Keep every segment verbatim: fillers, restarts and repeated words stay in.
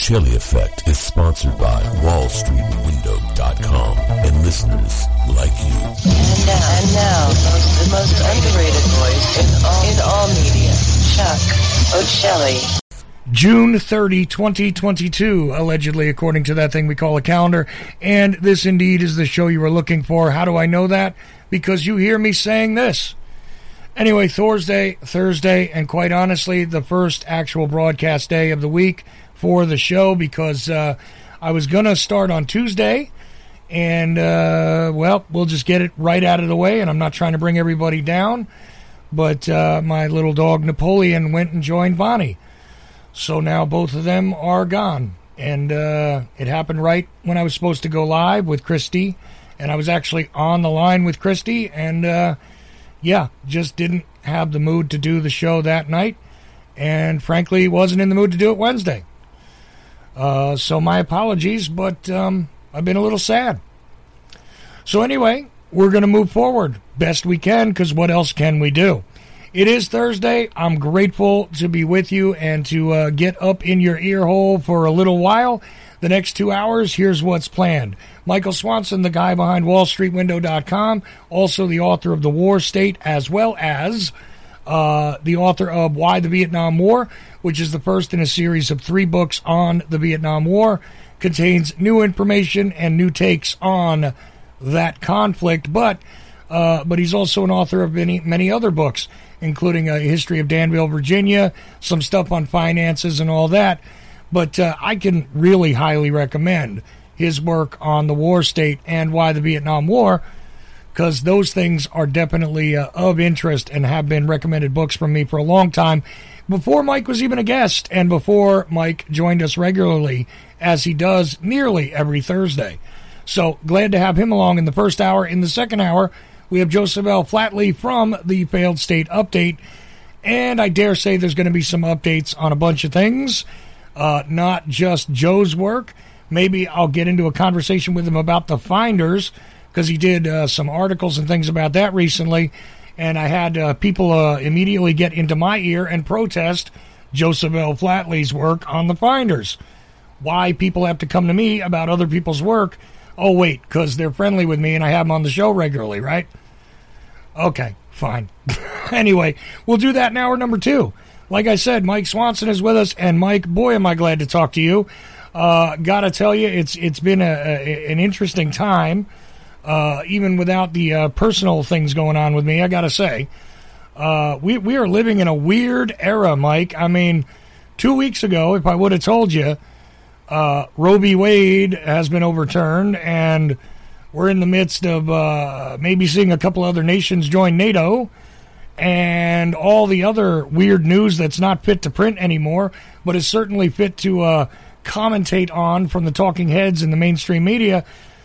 Chili Effect is sponsored by Wall Street Window dot com and listeners like you. And now, and now the, most, the most underrated voice in all, in all media, Chuck O'Shelley. June thirtieth, twenty twenty-two, allegedly, according to that thing we call a calendar. And this indeed is the show you were looking for. How do I know that? Because you hear me saying this. Anyway, Thursday, Thursday, and quite honestly, the first actual broadcast day of the week for the show, because uh, I was going to start on Tuesday, and, uh, well, we'll just get it right out of the way, and I'm not trying to bring everybody down, but uh, my little dog Napoleon went and joined Bonnie. So now both of them are gone, and uh, it happened right when I was supposed to go live with Christy, and I was actually on the line with Christy, and uh, yeah, just didn't have the mood to do the show that night, and frankly wasn't in the mood to do it Wednesday. Uh, so my apologies, but um, I've been a little sad. So anyway, we're going to move forward best we can, because what else can we do? It is Thursday. I'm grateful to be with you and to uh, get up in your ear hole for a little while. The next two hours, here's what's planned. Michael Swanson, the guy behind Wall Street Window dot com, also the author of The War State, as well as uh, the author of Why the Vietnam War, which is the first in a series of three books on the Vietnam War, contains new information and new takes on that conflict. But uh, but he's also an author of many, many other books, including a history of Danville, Virginia, some stuff on finances and all that. But uh, I can really highly recommend his work on the War State and Why the Vietnam War, because those things are definitely uh, of interest and have been recommended books from me for a long time, before Mike was even a guest and before Mike joined us regularly, as he does nearly every Thursday. So glad to have him along in the first hour. In the second hour, we have Joseph L. Flatley from the Failed State Update, and I dare say there's going to be some updates on a bunch of things. Uh, not just Joe's work. Maybe I'll get into a conversation with him about the Finders, because he did uh, some articles and things about that recently, and I had uh, people uh, immediately get into my ear and protest Joseph L. Flatley's work on the Finders. Why people have to come to me about other people's work? Oh, wait, because they're friendly with me and I have them on the show regularly, right? Okay, fine. Anyway, we'll do that in hour number two. Like I said, Mike Swanson is with us, and Mike, boy, am I glad to talk to you. Uh, gotta tell you, it's it's been a, a, an interesting time, uh, even without the uh, personal things going on with me, I gotta say. Uh, we, we are living in a weird era, Mike. I mean, two weeks ago, if I would have told you, uh, Roe v. Wade has been overturned, and we're in the midst of uh, maybe seeing a couple other nations join NATO, and all the other weird news that's not fit to print anymore, but is certainly fit to uh, commentate on from the talking heads in the mainstream media,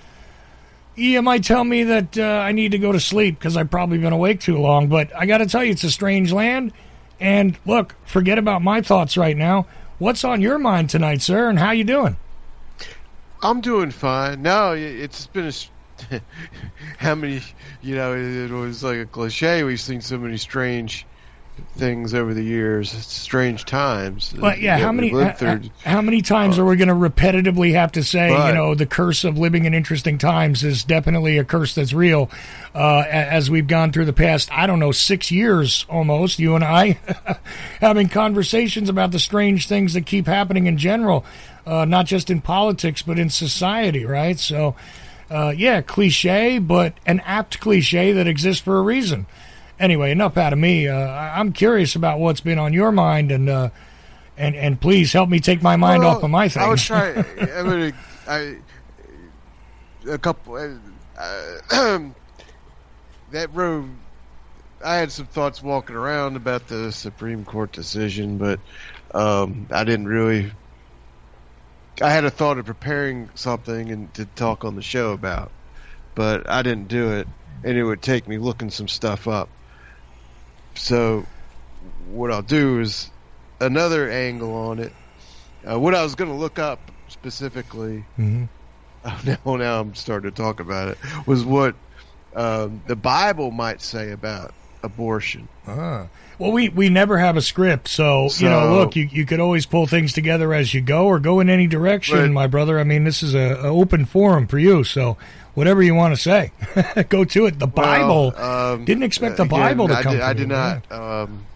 you might tell me that uh, I need to go to sleep because I've probably been awake too long. But I got to tell you, it's a strange land. And look, forget about my thoughts right now. What's on your mind tonight, sir, and how you doing? I'm doing fine. No, it's been a... how many, you know, it, it was like a cliche. We've seen so many strange things over the years, strange times. Well, yeah, how many how, how many times uh, are we going to repetitively have to say, but, you know, the curse of living in interesting times is definitely a curse that's real, uh, as we've gone through the past, I don't know, six years almost, you and I, having conversations about the strange things that keep happening in general, uh, not just in politics, but in society, right? So... Uh, yeah, cliche, but an apt cliche that exists for a reason. Anyway, enough out of me. Uh, I'm curious about what's been on your mind, and uh, and and please help me take my mind well, off of my things. I was trying. I mean, I a couple. Uh, that road. I had some thoughts walking around about the Supreme Court decision, but um, I didn't really. I had a thought of preparing something and to talk on the show about, but I didn't do it, and it would take me looking some stuff up. So what I'll do is another angle on it. Uh, what I was going to look up specifically, mm-hmm. uh, now, now I'm starting to talk about it, was what um, the Bible might say about abortion. Ah. Well, we, we never have a script, so, So- you know, look, you, you could always pull things together as you go or go in any direction, But- my brother. I mean, this is a, a open forum for you, so whatever you want to say, go to it. The Bible, Well, um, didn't expect the again, Bible to I come did, from I you, did not um,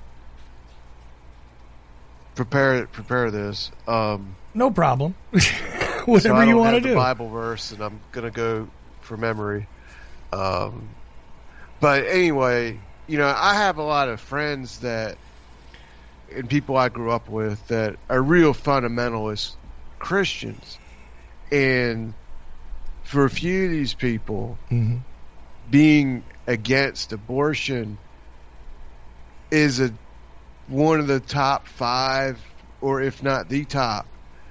prepare prepare this. Um, No problem. so Whatever I you don't want to have the do. Bible verse, and I'm gonna go for memory. Um, but anyway, you know, I have a lot of friends that, and people I grew up with that are real fundamentalist Christians, and for a few of these people, hmm being against abortion is a one of the top five, or if not the top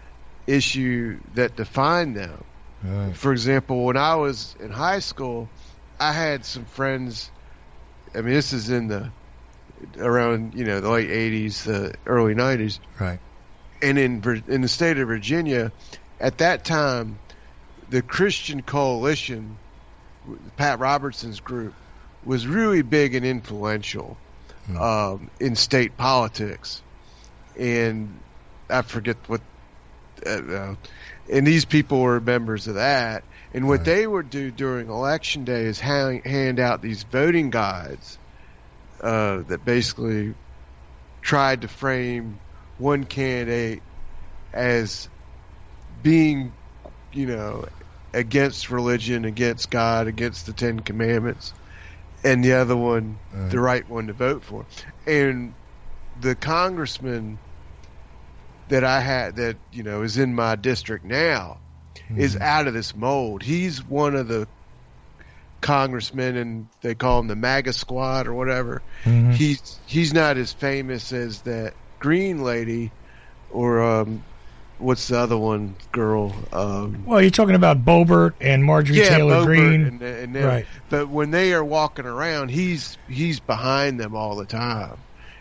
issue that define them. Right. For example, when I was in high school, I had some friends. I mean, this is in the around you know the late eighties, the early nineties, Right. and in Vir- in the state of Virginia, at that time, the Christian Coalition, Pat Robertson's group, was really big and influential um, in state politics, and I forget what. Uh, uh, and these people were members of that. And what Right. they would do during election day is hand, hand out these voting guides uh, that basically tried to frame one candidate as being, you know, against religion, against God, against the Ten Commandments, and the other one, Right. the right one to vote for. And the congressman that I had that, you know, is in my district now is out of this mold. He's one of the congressmen, and they call him the MAGA squad or whatever. Mhm. He's he's not as famous as that green lady or um what's the other one girl? Um Well, you're talking about Boebert and Marjorie yeah, Taylor Boebert Greene. and, and them. Right. But when they are walking around, he's he's behind them all the time.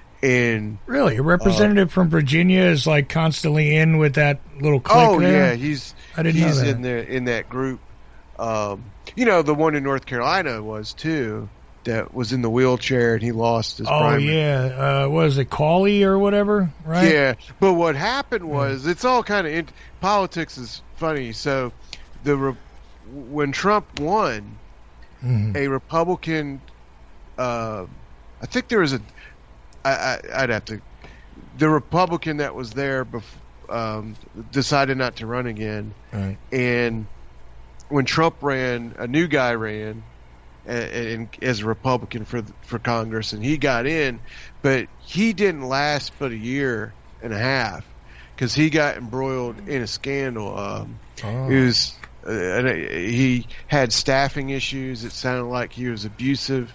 And Really? A representative from Virginia is like constantly in with that little clique oh there? yeah, he's I didn't know he's that. in there in that group. Um, you know, the one in North Carolina was too. That was in the wheelchair and he lost his. Oh, primary. yeah. Uh, what is it, Cawley or whatever? Right? Yeah, but what happened was it's all kind of in, politics is funny. So the re, when Trump won, Mhm. a Republican, uh, I think there was a, I, I, I'd have to, the Republican that was there bef, um, decided not to run again, Right. and when Trump ran, a new guy ran. And, and as a Republican for for Congress, and he got in, but he didn't last but a year and a half because he got embroiled in a scandal. Um, Oh. It was uh, and he had staffing issues. It sounded like he was abusive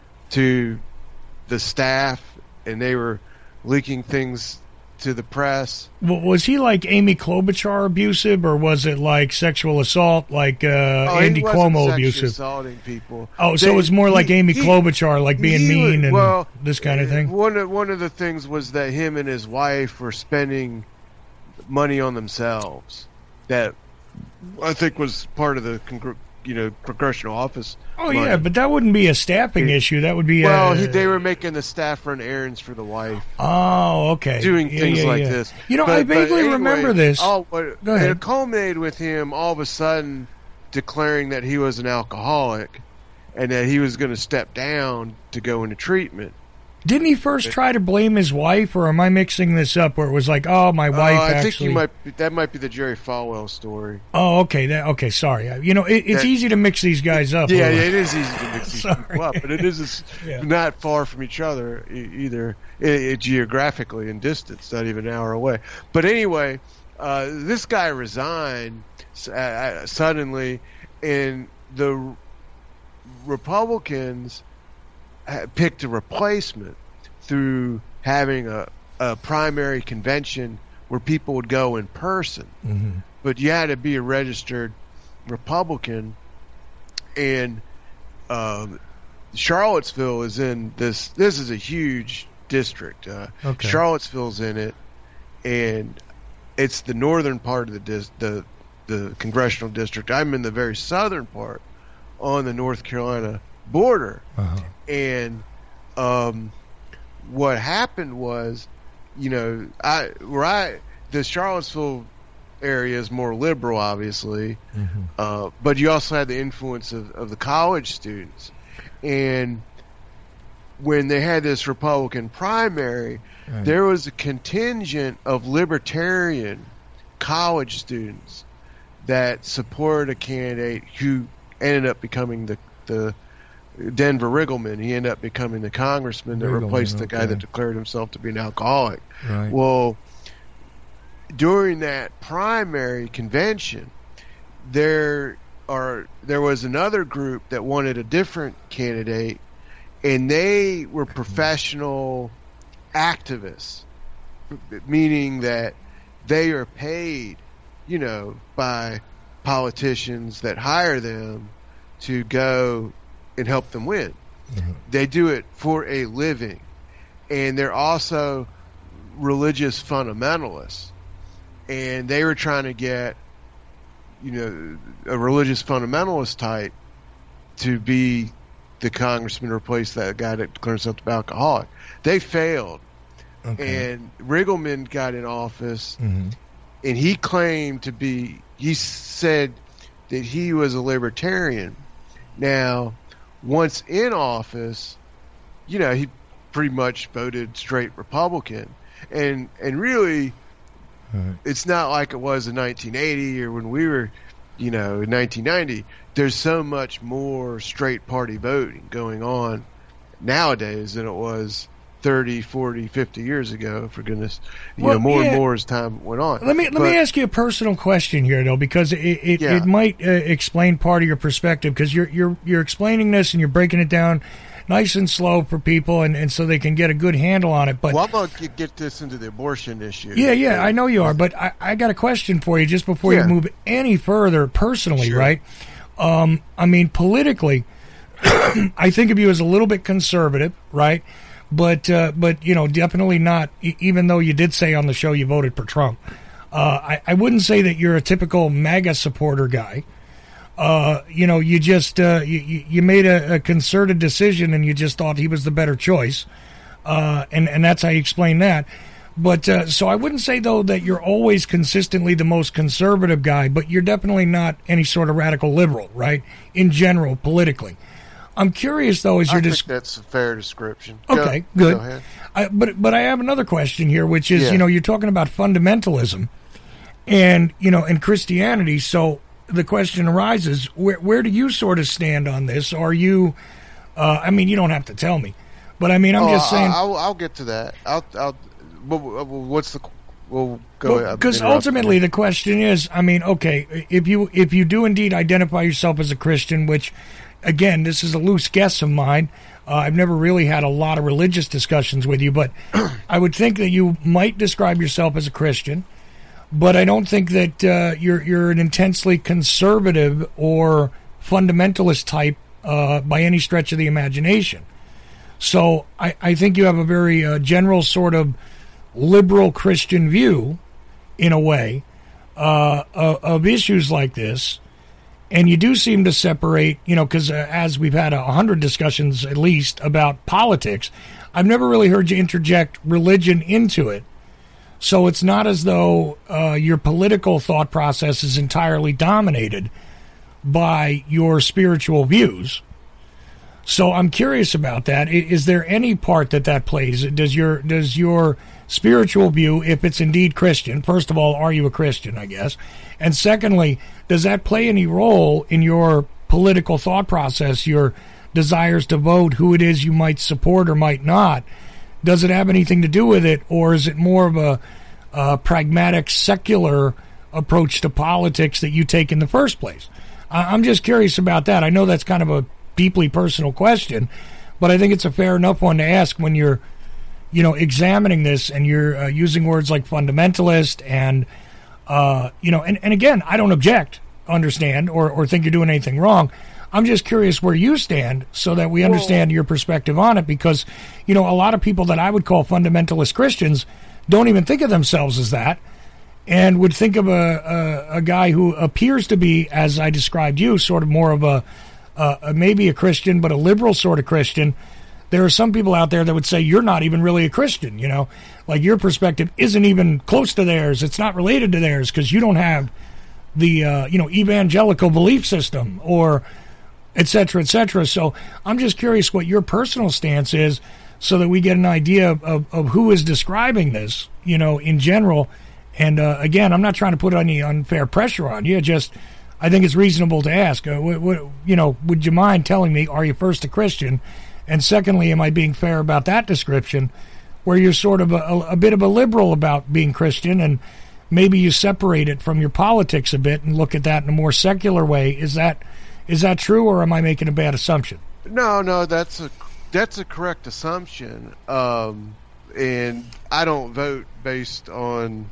to the staff, and they were leaking things to the press. W- Was he like Amy Klobuchar abusive, or was it like sexual assault, like uh, Oh, Andy he wasn't Cuomo sexually abusive? assaulting people. Oh, so They- it was more like he- Amy he- Klobuchar, like being he mean would- and well, this kind of thing? One of, one of the things was that him and his wife were spending money on themselves. That I think was part of the congr- you know congressional office. Oh, money. yeah, but that wouldn't be a staffing He- issue. That would be well, a... he, they were making the staff run errands for the wife, Oh, okay. doing Yeah, things yeah, like yeah. this. You know, But- I but vaguely anyway, remember this. Oh, but Go ahead. it culminated with him all of a sudden declaring that he was an alcoholic and that he was going to step down to go into treatment. Didn't he first try to blame his wife, or am I mixing this up? Where it was like, oh, my wife Uh, I actually. think you might. Be, that might be the Jerry Falwell story. Oh, okay. That okay. Sorry. Uh, You know, it, it's That- easy to mix these guys up. a Yeah, little. yeah, it is easy to mix these Sorry. people up, but it is s- Yeah. not far from each other e- either, i i geographically in distance, not even an hour away. But anyway, uh, this guy resigned s- uh, uh, suddenly, and the Republicans ha- picked a replacement through having a, a primary convention where people would go in person. Mhm. But you had to be a registered Republican, and um, Charlottesville is in this. This is a huge district. Uh, Okay. Charlottesville's in it, and it's the northern part of the dis- the the congressional district. I'm in the very southern part, on the North Carolina border, Uh-huh. and um, what happened was, you know, I where I the Charlottesville area is more liberal, obviously, mm-hmm. uh, but you also had the influence of, of the college students, and when they had this Republican primary, right. there was a contingent of libertarian college students that supported a candidate who ended up becoming the the Denver Riggleman. He ended up becoming the congressman that Riggleman, replaced the okay. guy that declared himself to be an alcoholic. Right. Well, during that primary convention, there are there was another group that wanted a different candidate, and they were professional activists, meaning that they are paid, you know, by politicians that hire them to go and help them win. Mm-hmm. They do it for a living, and they're also religious fundamentalists. And they were trying to get, you know, a religious fundamentalist type to be the congressman, replace that guy that declared himself to be alcoholic. They failed. Okay. And Riggleman got in office, mm-hmm. and he claimed to be, he said that he was a libertarian. Now, once in office, you know, he pretty much voted straight Republican. And and really, right. it's not like it was in nineteen eighty or when we were, you know, in nineteen ninety. There's so much more straight party voting going on nowadays than it was thirty, forty, fifty years ago, for goodness. You well, know, more yeah. and more as time went on. Let me let but, me ask you a personal question here, though, because it it, yeah. it might uh, explain part of your perspective, because you're you're you're explaining this and you're breaking it down nice and slow for people, and, and so they can get a good handle on it. But well, I'm going to get this into the abortion issue. Yeah, yeah, I know you are, but I, I got a question for you just before yeah. you move any further personally, sure. right? Um, I mean, politically, I think of you as a little bit conservative, right? But, uh, but you know, definitely not, even though you did say on the show you voted for Trump. Uh, I, I wouldn't say that you're a typical MAGA supporter guy. Uh, you know, you just, uh, you, you made a, a concerted decision and you just thought he was the better choice. Uh, and, and that's how you explain that. But, uh, so I wouldn't say, though, that you're always consistently the most conservative guy, but you're definitely not any sort of radical liberal, right? In general, politically. I'm curious, though, as you're just. Dis- that's a fair description. Okay, go, good. Go ahead. I, but, but I have another question here, which is, yeah. you know, you're talking about fundamentalism and, you know, and Christianity. So the question arises, where, where do you sort of stand on this? Are you, uh, I mean, you don't have to tell me, but I mean, I'm oh, just saying. I'll, I'll get to that. I'll, I'll, what's the, we'll go ahead. Because ultimately the question is, I mean, okay, if you, if you do indeed identify yourself as a Christian, which, again, this is a loose guess of mine. Uh, I've never really had a lot of religious discussions with you, but I would think that you might describe yourself as a Christian. But I don't think that uh, you're you're an intensely conservative or fundamentalist type uh, by any stretch of the imagination. So I, I think you have a very uh, general sort of liberal Christian view, in a way, uh, of, of issues like this. And you do seem to separate, you know, because uh, as we've had a hundred discussions at least about politics, I've never really heard you interject religion into it. So it's not as though uh, your political thought process is entirely dominated by your spiritual views. So I'm curious about that. Is there any part that that plays? Does your does your spiritual view, if it's indeed Christian, first of all, are you a Christian, I guess? And secondly, does that play any role in your political thought process, your desires to vote, who it is you might support or might not? Does it have anything to do with it, or is it more of a, a pragmatic, secular approach to politics that you take in the first place? I'm just curious about that. I know that's kind of a deeply personal question, but I think it's a fair enough one to ask when you're, you know, examining this and you're uh, using words like fundamentalist and, uh, you know, and, and again, I don't object, understand, or, or think you're doing anything wrong. I'm just curious where you stand so that we understand Whoa. your perspective on it, because, you know, a lot of people that I would call fundamentalist Christians don't even think of themselves as that, and would think of a, a, a guy who appears to be, as I described you, sort of more of a, uh, maybe a Christian, but a liberal sort of Christian, there are some people out there that would say you're not even really a Christian, you know, like your perspective isn't even close to theirs. It's not related to theirs because you don't have the, uh, you know, evangelical belief system or et cetera, et cetera. So I'm just curious what your personal stance is so that we get an idea of, of, of who is describing this, you know, in general. And uh, again, I'm not trying to put any unfair pressure on you. Just, I think it's reasonable to ask, uh, w- w- you know, would you mind telling me, are you first a Christian? And secondly, am I being fair about that description where you're sort of a, a, a bit of a liberal about being Christian and maybe you separate it from your politics a bit and look at that in a more secular way? Is that is that true, or am I making a bad assumption? No, no, that's a that's a correct assumption. Um, and I don't vote based on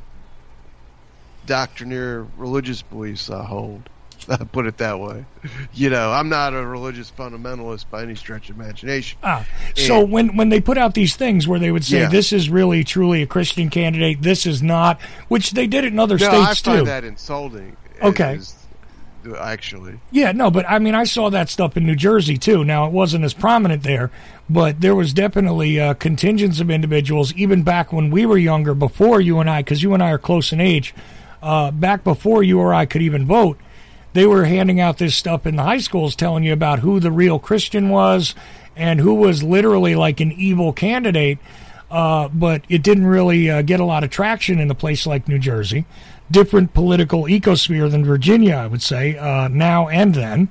doctrinaire religious beliefs I hold. I put it that way. You know, I'm not a religious fundamentalist by any stretch of imagination. Ah, so and, when, when they put out these things where they would say, yeah. this is really, truly a Christian candidate, this is not, which they did it in other no, states too. I find that insulting. Okay. As, actually. Yeah, no, but I mean, I saw that stuff in New Jersey too. Now, it wasn't as prominent there, but there was definitely uh, contingents of individuals, even back when we were younger, before you and I, because you and I are close in age, uh, back before you or I could even vote, they were handing out this stuff in the high schools telling you about who the real Christian was and who was literally like an evil candidate, uh, but it didn't really uh, get a lot of traction in a place like New Jersey. Different political ecosphere than Virginia, I would say, uh, now and then.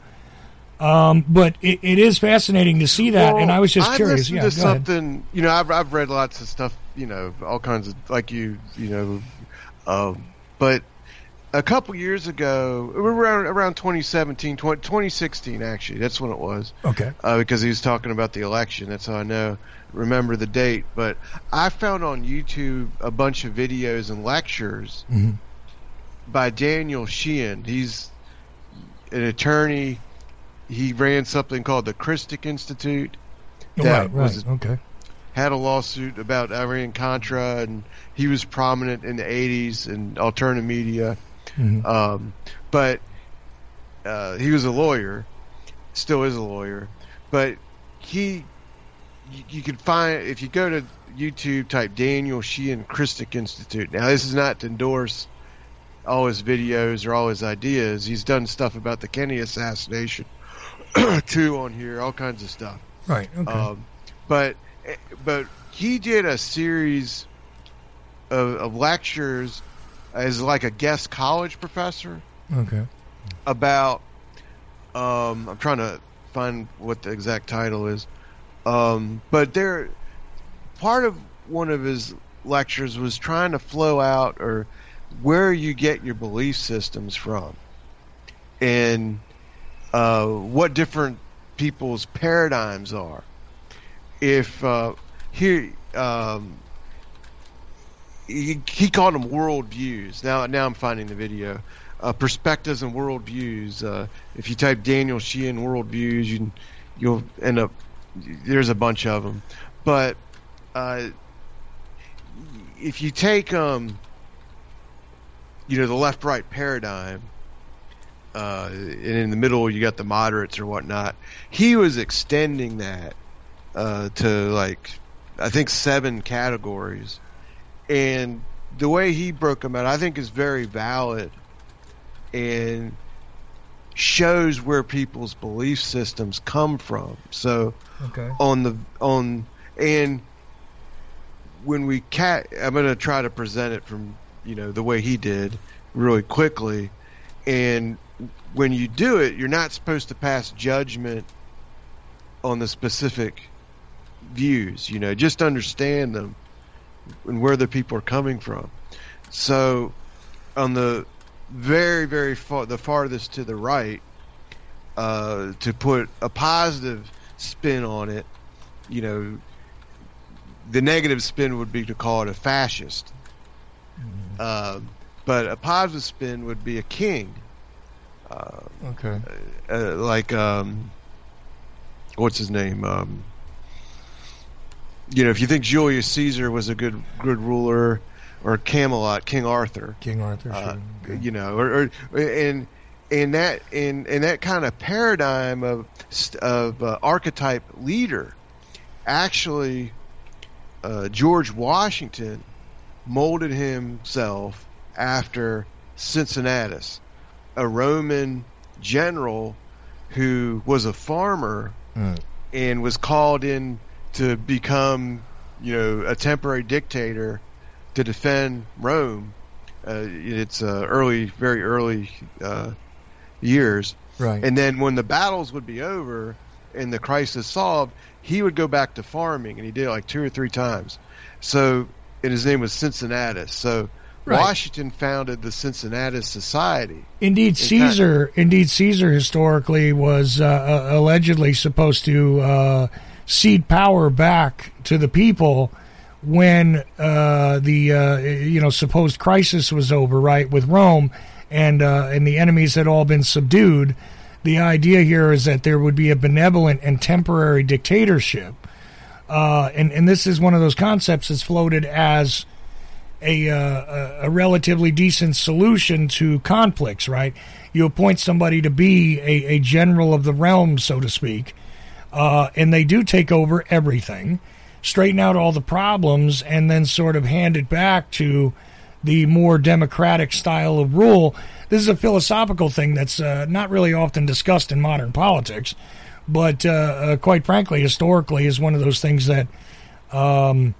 Um, but it, it is fascinating to see that, well, and I was just I curious. Yeah, to something, ahead. you know, I've, I've read lots of stuff, you know, all kinds of, like you, you know, um, but a couple years ago, around around twenty seventeen, twenty sixteen, actually, that's when it was. Okay. Uh, because he was talking about the election. That's how I know, remember the date. But I found on YouTube a bunch of videos and lectures mm-hmm. by Daniel Sheehan. He's an attorney. He ran something called the Christic Institute. That right, right. Was, okay. Had a lawsuit about Iran-Contra, and he was prominent in the eighties in alternative media. Mm-hmm. Um, but uh, he was a lawyer, still is a lawyer. But he, you, you can find, if you go to YouTube, type Daniel Sheehan Christic Institute. Now, this is not to endorse all his videos or all his ideas. He's done stuff about the Kennedy assassination, too, on here, all kinds of stuff. Right. Okay. Um, but but he did a series of, of lectures as like a guest college professor. Okay. About, um, I'm trying to find what the exact title is. Um, but there, part of one of his lectures was trying to flow out or where you get your belief systems from, and uh, what different people's paradigms are. If uh, here. Um, He, he called them worldviews. Now, now I'm finding the video. Uh, perspectives and worldviews. Uh, if you type Daniel Sheehan worldviews, you, you'll end up. There's a bunch of them, but uh, if you take um, you know, the left-right paradigm, uh, and in the middle you got the moderates or whatnot. He was extending that uh, to like I think seven categories. And the way he broke them out, I think, is very valid and shows where people's belief systems come from. So, okay. on the on and when we cat, I'm going to try to present it from you know the way he did, really quickly. And when you do it, you're not supposed to pass judgment on the specific views. You know, just understand them and where the people are coming from. So on the very, very far, the farthest to the right, uh, to put a positive spin on it, you know, the negative spin would be to call it a fascist. Mm-hmm. Uh, but a positive spin would be a king. Uh, okay. Uh, like, um, what's his name? Um, You know, if you think Julius Caesar was a good good ruler, or Camelot, King Arthur, King Arthur, uh, sure. Okay. You know, or, or and and that in in that kind of paradigm of of uh, archetype leader, actually, uh, George Washington molded himself after Cincinnatus, a Roman general who was a farmer mm. and was called in to become, you know, a temporary dictator to defend Rome. Uh, it's uh, early, very early uh, years. Right. And then when the battles would be over and the crisis solved, he would go back to farming, and he did it like two or three times. So, and his name was Cincinnatus. So right. Washington founded the Cincinnatus Society. Indeed, Caesar. Fact, indeed, Caesar historically was uh, allegedly supposed to uh, cede power back to the people when uh, the uh, you know supposed crisis was over, right, with Rome, and uh, and the enemies had all been subdued. The idea here is that there would be a benevolent and temporary dictatorship, uh, and and this is one of those concepts that's floated as a uh, a relatively decent solution to conflicts. Right, you appoint somebody to be a, a general of the realm, so to speak, uh, and they do take over everything, straighten out all the problems, and then sort of hand it back to the more democratic style of rule. This is a philosophical thing that's uh, not really often discussed in modern politics, but uh, uh, quite frankly, historically, is one of those things that um,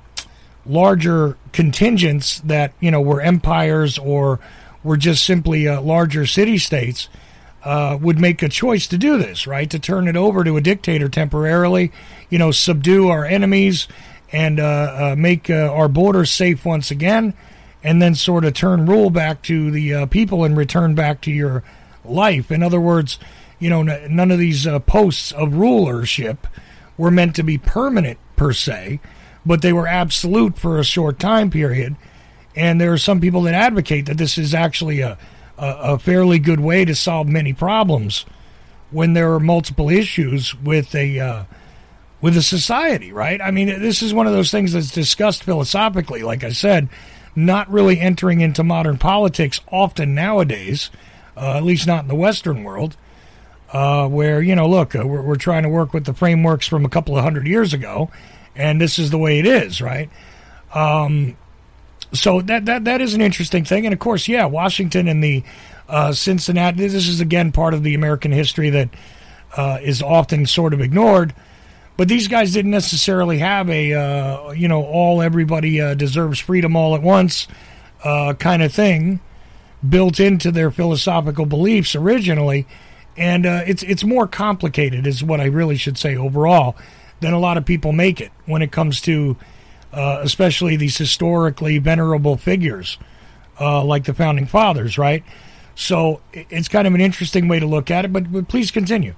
larger contingents that, you know, were empires or were just simply uh, larger city-states uh, would make a choice to do this, right? To turn it over to a dictator temporarily, you know, subdue our enemies and uh, uh, make uh, our borders safe once again, and then sort of turn rule back to the uh, people and return back to your life. In other words, you know, n- none of these uh, posts of rulership were meant to be permanent per se, but they were absolute for a short time period. And there are some people that advocate that this is actually a, a, a fairly good way to solve many problems when there are multiple issues with a uh, with a society, right? I mean, this is one of those things that's discussed philosophically, like I said, not really entering into modern politics often nowadays, uh, at least not in the Western world, uh, where, you know, look, uh, we're, we're trying to work with the frameworks from a couple of hundred years ago, and this is the way it is, right? Um, so that, that that is an interesting thing. And, of course, yeah, Washington and the uh, Cincinnati, this is, again, part of the American history that uh, is often sort of ignored. But these guys didn't necessarily have a, uh, you know, all everybody uh, deserves freedom all at once uh, kind of thing built into their philosophical beliefs originally. And uh, it's it's more complicated is what I really should say overall than a lot of people make it when it comes to uh, especially these historically venerable figures uh, like the Founding Fathers, right? So it's kind of an interesting way to look at it, but, but please continue.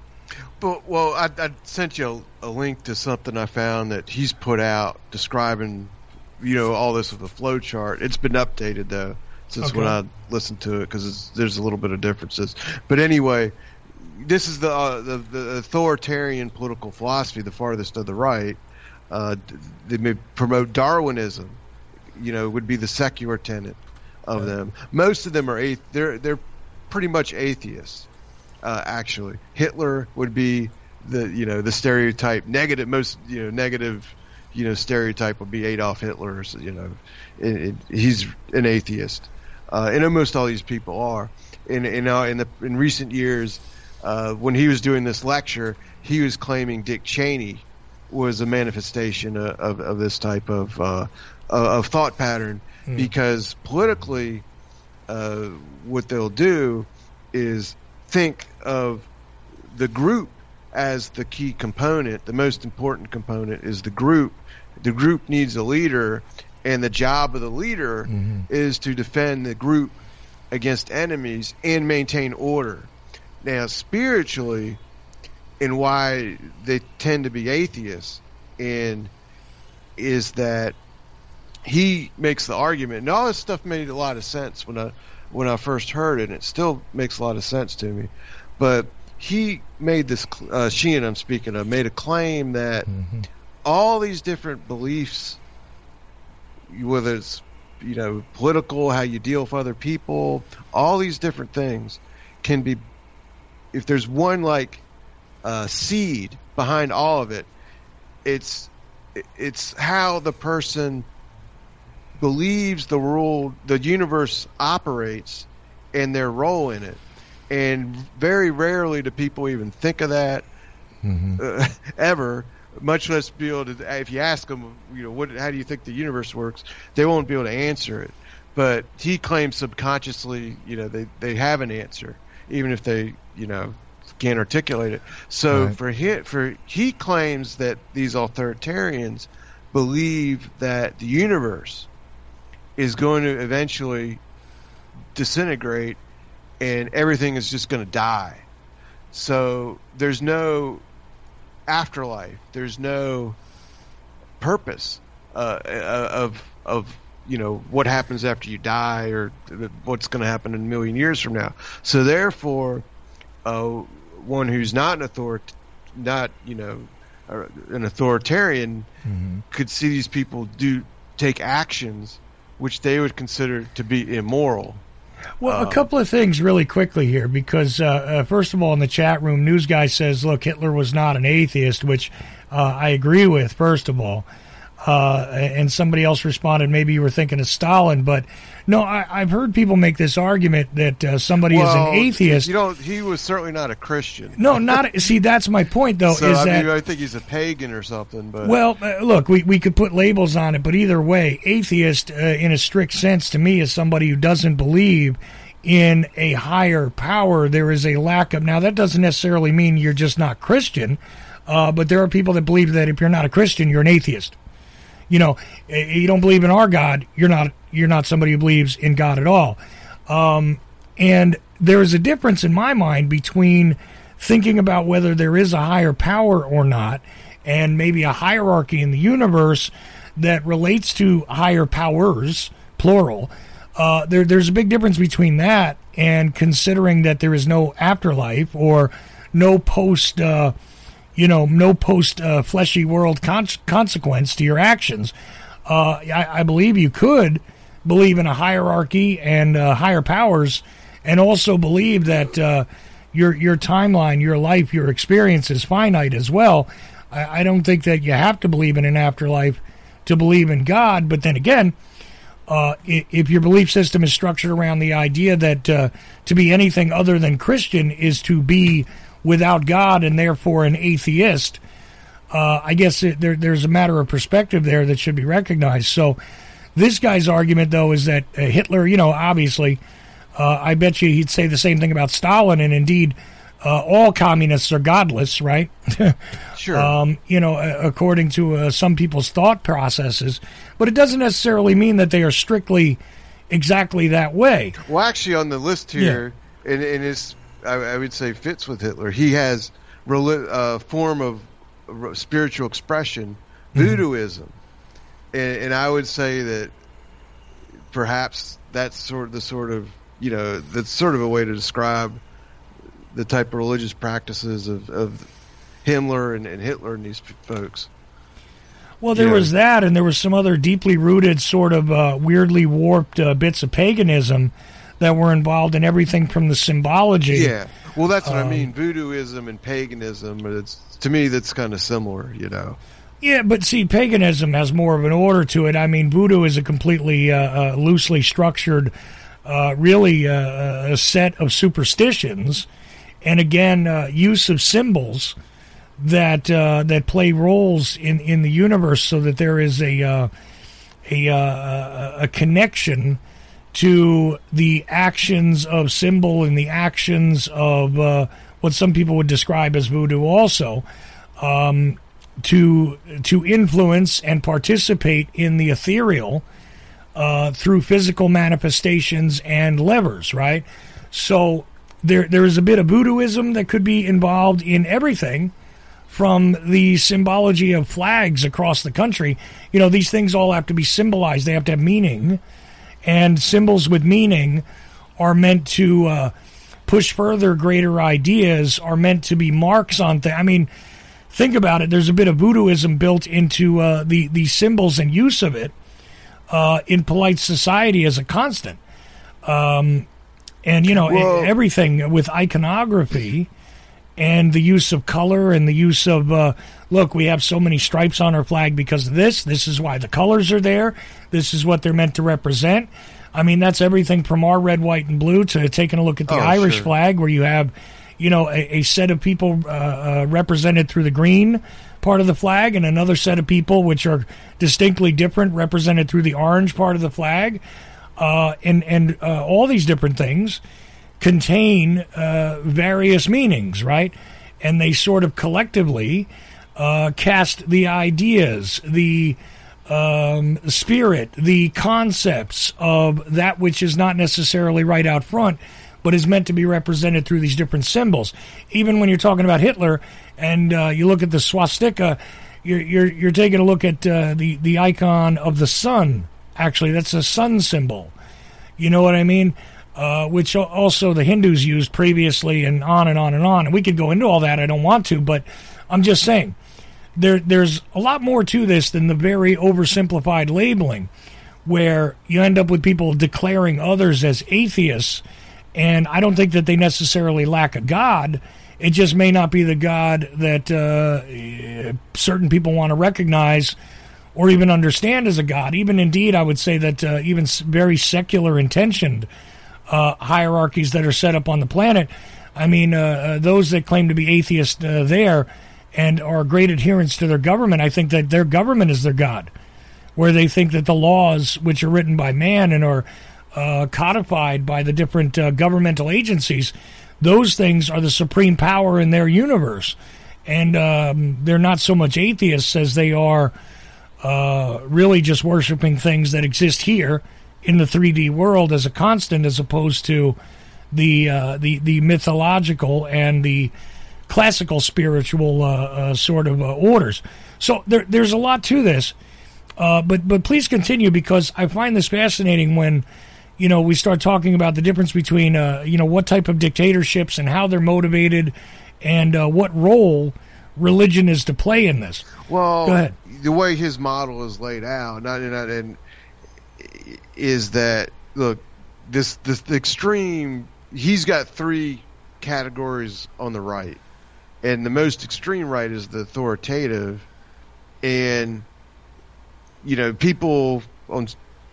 But, well, I, I sent you a, a link to something I found that he's put out describing, you know, all this with a flow chart. It's been updated, though, since okay. when I listened to it, because there's a little bit of differences. But anyway, this is the, uh, the the authoritarian political philosophy, the farthest to the right. Uh, they may promote Darwinism, you know, would be the secular tenet of yeah. them. Most of them are athe- they're they're pretty much atheists. Uh, actually, Hitler would be the you know the stereotype negative most you know negative you know stereotype would be Adolf Hitler. You know, it, it, he's an atheist, uh, and almost all these people are. In in uh, in the in recent years, uh, when he was doing this lecture, he was claiming Dick Cheney was a manifestation of of, of this type of uh, of thought pattern, hmm. because politically, uh, what they'll do is think of the group as the key component. The most important component is the group. The group needs a leader, and the job of the leader mm-hmm. is to defend the group against enemies and maintain order. Now, spiritually, and why they tend to be atheists, and is that he makes the argument, and all this stuff made a lot of sense when I when I first heard it, and it still makes a lot of sense to me. But he made this, uh, Sheehan I'm speaking of, made a claim that mm-hmm. all these different beliefs, whether it's, you know, political, how you deal with other people, all these different things can be, if there's one, like, uh, seed behind all of it, it's it's how the person believes the world, the universe operates, and their role in it. And very rarely do people even think of that mm-hmm. uh, ever. Much less be able to. If you ask them, you know, what, how do you think the universe works? They won't be able to answer it. But he claims subconsciously, you know, they, they have an answer, even if they, you know, can't articulate it. So right. for he, for he claims that these authoritarians believe that the universe is going to eventually disintegrate and everything is just going to die. So there's no afterlife. There's no purpose uh, of of you know what happens after you die or what's going to happen in a million years from now. So therefore, uh, one who's not an authority, not you know an authoritarian, mm-hmm. could see these people do take actions which they would consider to be immoral. Well, um, a couple of things really quickly here, because uh, uh, first of all, in the chat room, News Guy says, look, Hitler was not an atheist, which uh, I agree with, first of all. Uh, and somebody else responded, maybe you were thinking of Stalin, but no, I, I've heard people make this argument that uh, somebody well, is an atheist. You know, he was certainly not a Christian. No, not see. That's my point, though. So, is I that mean, I think he's a pagan or something. But well, uh, look, we we could put labels on it, but either way, atheist, uh, in a strict sense, to me, is somebody who doesn't believe in a higher power. There is a lack of. Now, that doesn't necessarily mean you're just not Christian, uh, but there are people that believe that if you're not a Christian, you're an atheist. You know, you don't believe in our God, you're not you're not somebody who believes in God at all. Um, and there is a difference in my mind between thinking about whether there is a higher power or not, and maybe a hierarchy in the universe that relates to higher powers, plural. Uh, there, there's a big difference between that and considering that there is no afterlife or no post uh you know, no post-fleshy uh, world con- consequence to your actions. Uh, I, I believe you could believe in a hierarchy and uh, higher powers, and also believe that uh, your your timeline, your life, your experience is finite as well. I, I don't think that you have to believe in an afterlife to believe in God. But then again, uh, if your belief system is structured around the idea that uh, to be anything other than Christian is to be without God and therefore an atheist, uh, I guess it, there, there's a matter of perspective there that should be recognized. So this guy's argument, though, is that uh, Hitler, you know, obviously, uh, I bet you he'd say the same thing about Stalin, and indeed, uh, all communists are godless, right? Sure. Um, you know, according to uh, some people's thought processes, but it doesn't necessarily mean that they are strictly exactly that way. Well, actually, on the list here, yeah. in, in his... I, I would say fits with Hitler. He has a uh, form of spiritual expression, voodooism, mm-hmm. and, and I would say that perhaps that's sort of the sort of you know that's sort of a way to describe the type of religious practices of, of Himmler and, and Hitler and these folks. Well, there yeah. was that, and there was some other deeply rooted, sort of uh, weirdly warped uh, bits of paganism that were involved in everything from the symbology. Yeah, well, that's what um, I mean. Voodooism and paganism, it's, to me, that's kind of similar, you know. Yeah, but see, paganism has more of an order to it. I mean, voodoo is a completely uh, uh, loosely structured, uh, really uh, a set of superstitions, and again, uh, use of symbols that uh, that play roles in, in the universe, so that there is a uh, a, uh, a connection to the actions of symbol and the actions of uh, what some people would describe as voodoo also, um, to to influence and participate in the ethereal uh, through physical manifestations and levers, right? So there there is a bit of voodooism that could be involved in everything, from the symbology of flags across the country. You know, these things all have to be symbolized. They have to have meaning. And symbols with meaning are meant to uh, push further greater ideas, are meant to be marks on things. I mean, think about it. There's a bit of voodooism built into uh, the, the symbols and use of it uh, in polite society as a constant. Um, and, you know, well, everything with iconography and the use of color and the use of, uh, look, we have so many stripes on our flag because of this. This is why the colors are there. This is what they're meant to represent. I mean, that's everything from our red, white, and blue to taking a look at the Oh, Irish sure. flag, where you have, you know, a, a set of people uh, uh, represented through the green part of the flag, and another set of people which are distinctly different represented through the orange part of the flag. Uh, and and uh, all these different things contain uh, various meanings, right? And they sort of collectively uh, cast the ideas, the um, spirit, the concepts of that which is not necessarily right out front, but is meant to be represented through these different symbols. Even when you're talking about Hitler and uh, you look at the swastika, you're you're, you're taking a look at uh, the the icon of the sun. Actually, that's a sun symbol. You know what I mean? Uh, which also the Hindus used previously, and on and on and on. And we could go into all that. I don't want to, but I'm just saying there there's a lot more to this than the very oversimplified labeling, where you end up with people declaring others as atheists. And I don't think that they necessarily lack a God. It just may not be the God that uh, certain people want to recognize or even understand as a God. Even indeed, I would say that uh, even very secular intentioned uh, hierarchies that are set up on the planet, I mean, uh, uh, those that claim to be atheists uh, there and are great adherents to their government, I think that their government is their God, where they think that the laws which are written by man and are Uh, codified by the different uh, governmental agencies, those things are the supreme power in their universe. And um, they're not so much atheists as they are uh, really just worshiping things that exist here in the three D world as a constant, as opposed to the uh, the, the mythological and the classical spiritual uh, uh, sort of uh, orders. So there, there's a lot to this. Uh, but, but please continue, because I find this fascinating when you know, we start talking about the difference between, uh, you know, what type of dictatorships and how they're motivated, and uh, what role religion is to play in this. Well, Go ahead. The way his model is laid out, not, not, and is that look, this this the extreme. He's got three categories on the right, and the most extreme right is the authoritative, and you know, people on.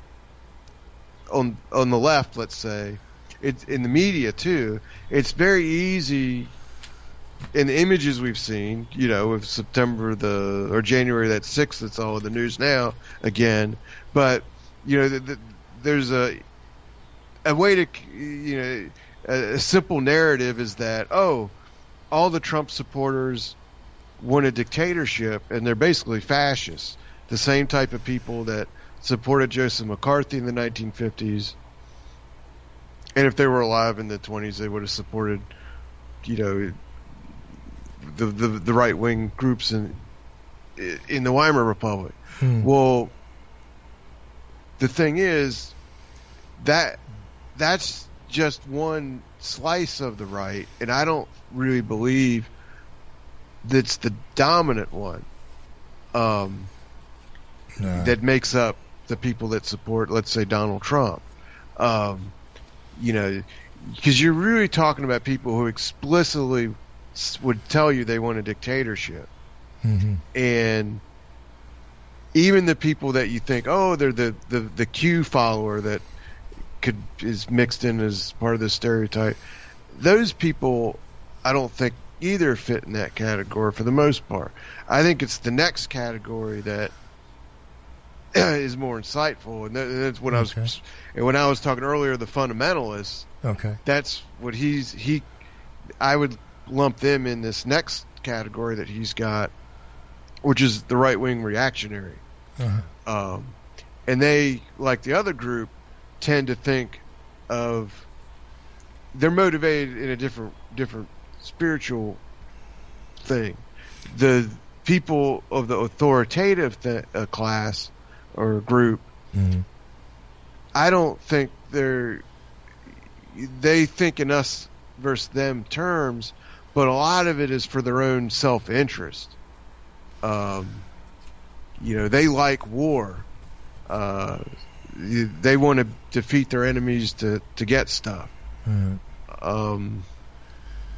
On on the left, let's say, it's in the media too. It's very easy in the images we've seen, you know, of September the or January that sixth. That's all in the news now again. But you know, the, the, there's a a way to, you know, a, a simple narrative is that oh, all the Trump supporters want a dictatorship, and they're basically fascists, the same type of people that supported Joseph McCarthy in the nineteen fifties, and if they were alive in the twenties, they would have supported, you know, the the, the right wing groups in in the Weimar Republic. Hmm. Well, the thing is that that's just one slice of the right, and I don't really believe that's the dominant one. Um, no. That makes up the people that support, let's say, Donald Trump. Um, you know, because you're really talking about people who explicitly would tell you they want a dictatorship. Mm-hmm. And even the people that you think, oh, they're the, the, the Q follower that could is mixed in as part of the stereotype, those people, I don't think either fit in that category for the most part. I think it's the next category that is more insightful, and that's what okay. I was. And when I was talking earlier, the fundamentalists. Okay. That's what he's he. I would lump them in this next category that he's got, which is the right wing reactionary. Uh-huh. Um, and they, like the other group, tend to think of. They're motivated in a different different spiritual thing. The people of the authoritative th- uh, class or group, mm-hmm. I don't think they're they think in us versus them terms, but a lot of it is for their own self-interest. Um, you know, they like war. Uh, they want to defeat their enemies to, to get stuff. Mm-hmm. Um,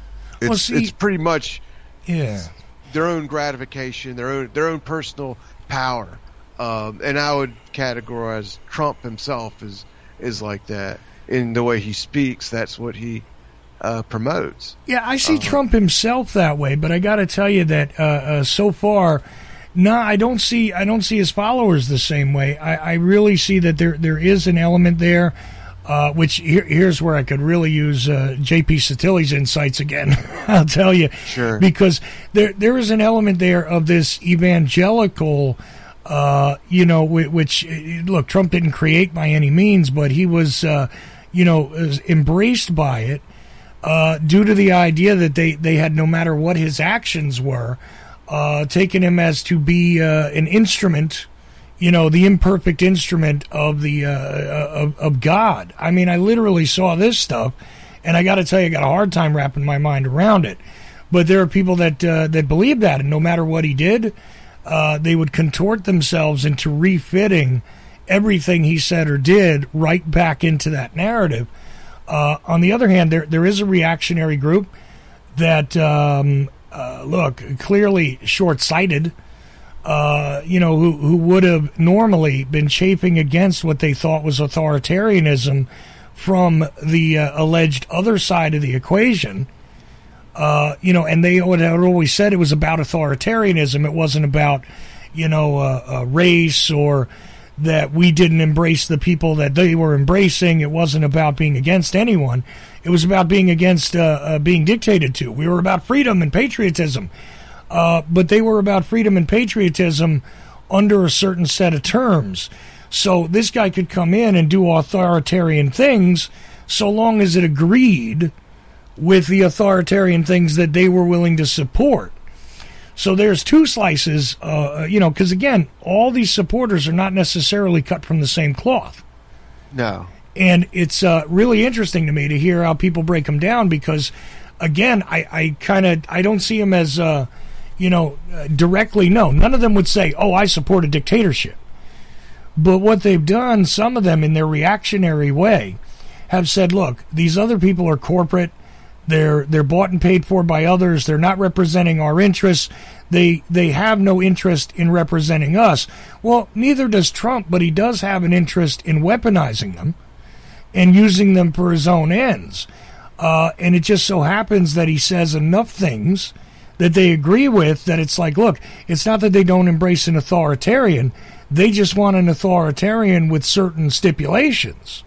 It's well, see, it's pretty much yeah. their own gratification, their own their own personal power. Um, and I would categorize Trump himself as is like that in the way he speaks. That's what he uh, promotes. Yeah, I see uh-huh. Trump himself that way, but I got to tell you that uh, uh, so far, no, I don't see I don't see his followers the same way. I, I really see that there there is an element there, uh, which here, here's where I could really use uh, J P Satili's insights again. I'll tell you, sure, because there there is an element there of this evangelical. Uh, you know, which, look, Trump didn't create by any means, but he was, uh, you know, embraced by it uh, due to the idea that they, they had, no matter what his actions were, uh, taken him as to be uh, an instrument, you know, the imperfect instrument of the uh, of, of God. I mean, I literally saw this stuff, and I got to tell you, I got a hard time wrapping my mind around it. But there are people that uh, that believe that, and no matter what he did, Uh, they would contort themselves into refitting everything he said or did right back into that narrative. Uh, on the other hand, there there is a reactionary group that, um, uh, look, clearly short-sighted, uh, you know, who, who would have normally been chafing against what they thought was authoritarianism from the uh, alleged other side of the equation. Uh, you know, and they would have always said it was about authoritarianism. It wasn't about, you know, uh, uh, race, or that we didn't embrace the people that they were embracing. It wasn't about being against anyone. It was about being against uh, uh, being dictated to. We were about freedom and patriotism. Uh, but they were about freedom and patriotism under a certain set of terms. So this guy could come in and do authoritarian things so long as it agreed with the authoritarian things that they were willing to support. So there's two slices, uh, you know, because again, all these supporters are not necessarily cut from the same cloth. No. And it's uh, really interesting to me to hear how people break them down, because, again, I, I kind of, I don't see them as, uh, you know, uh, directly, no. None of them would say, oh, I support a dictatorship. But what they've done, some of them in their reactionary way, have said, look, these other people are corporate. They're they're bought and paid for by others. They're not representing our interests. They they have no interest in representing us. Well, neither does Trump, but he does have an interest in weaponizing them and using them for his own ends. Uh, and it just so happens that he says enough things that they agree with that it's like, look, it's not that they don't embrace an authoritarian. They just want an authoritarian with certain stipulations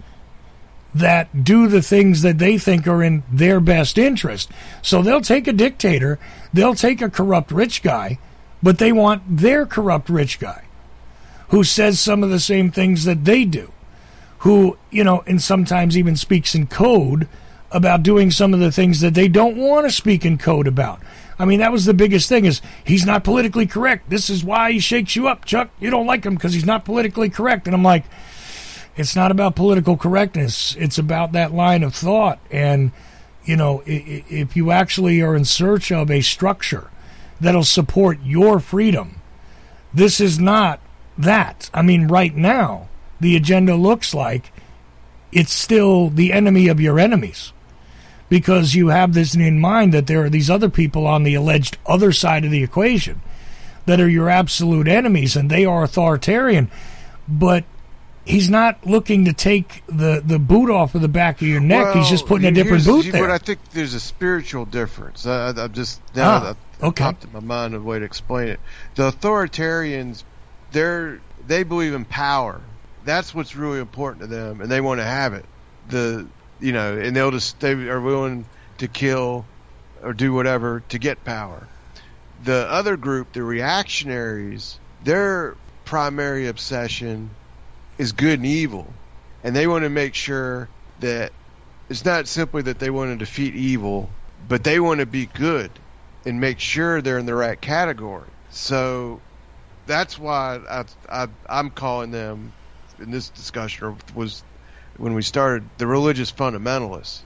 that do the things that they think are in their best interest. So they'll take a dictator, they'll take a corrupt rich guy, but they want their corrupt rich guy who says some of the same things that they do, who, you know, and sometimes even speaks in code about doing some of the things that they don't want to speak in code about. I mean, that was the biggest thing, is he's not politically correct. This is why he shakes you up, Chuck. You don't like him because he's not politically correct. And I'm like, it's not about political correctness. It's about that line of thought. And, you know, if you actually are in search of a structure that'll support your freedom, this is not that. I mean, right now, the agenda looks like it's still the enemy of your enemies, because you have this in mind that there are these other people on the alleged other side of the equation that are your absolute enemies, and they are authoritarian. But he's not looking to take the, the boot off of the back of your neck. Well, he's just putting a different boot there. But I think there's a spiritual difference. I, I'm just now ah, that okay. popped in my mind a way to explain it. The authoritarians, they're they believe in power. That's what's really important to them, and they want to have it. The you know, and they'll just they are willing to kill or do whatever to get power. The other group, the reactionaries, their primary obsession is good and evil, and they want to make sure that it's not simply that they want to defeat evil, but they want to be good and make sure they're in the right category. So that's why I, I, I'm calling them, in this discussion, was when we started, the religious fundamentalists.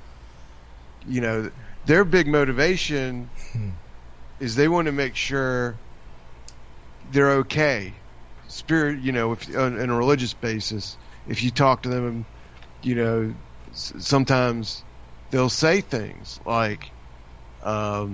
You know, their big motivation is they want to make sure they're okay. Spirit, you know, if on, on a religious basis, if you talk to them, you know, s- sometimes they'll say things like, Um,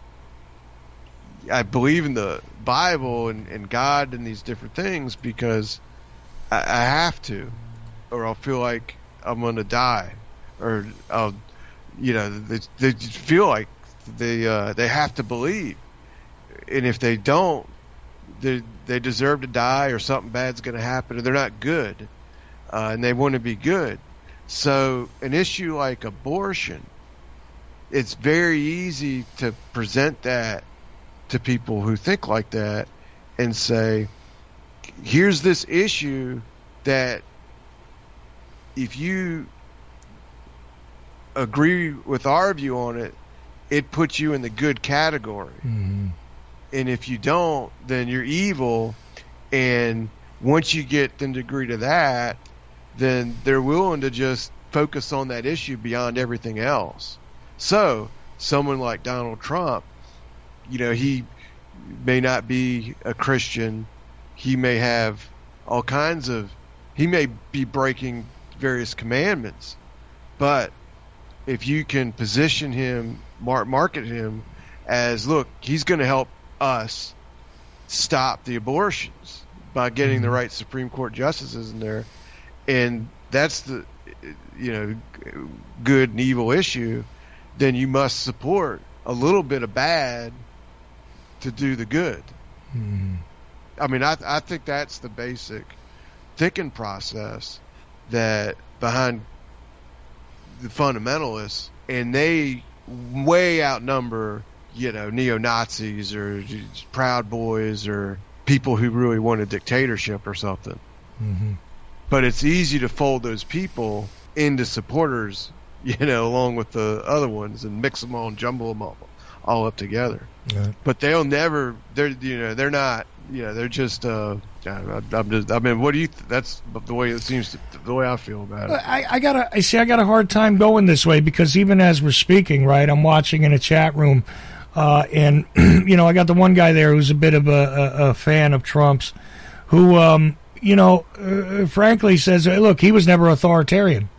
I believe in the Bible and, and God and these different things because I, I have to, or I'll feel like I'm going to die, or I'll, you know, they, they feel like they uh, they have to believe, and if they don't, they they deserve to die, or something bad's going to happen, or they're not good, uh, and they want to be good. So an issue like abortion, it's very easy to present that to people who think like that and say, here's this issue that if you agree with our view on it, it puts you in the good category. Mm-hmm. And if you don't, then you're evil. And once you get them to agree to that, then they're willing to just focus on that issue beyond everything else. So someone like Donald Trump, you know, he may not be a Christian. He may have all kinds of, he may be breaking various commandments. But if you can position him, market him as, look, he's going to help us stop the abortions by getting the right Supreme Court justices in there. And that's the, you know, good and evil issue. Then you must support a little bit of bad to do the good. Mm. I mean, I I think that's the basic thinking process that behind the fundamentalists, and they way outnumber, you know, neo-Nazis or Proud Boys or people who really want a dictatorship or something. Mm-hmm. But it's easy to fold those people into supporters, you know, along with the other ones, and mix them all and jumble them all, all up together. Yeah. But they'll never, they're, you know, they're not, you know, they're just, uh, I, I'm just, I mean, what do you, th- that's the way it seems to, the way I feel about it. I, I got a, I see, I got a hard time going this way because even as we're speaking, right, I'm watching in a chat room, uh, and, you know, I got the one guy there who's a bit of a, a, a fan of Trump's, who, um, you know, uh, frankly says, hey, look, he was never authoritarian.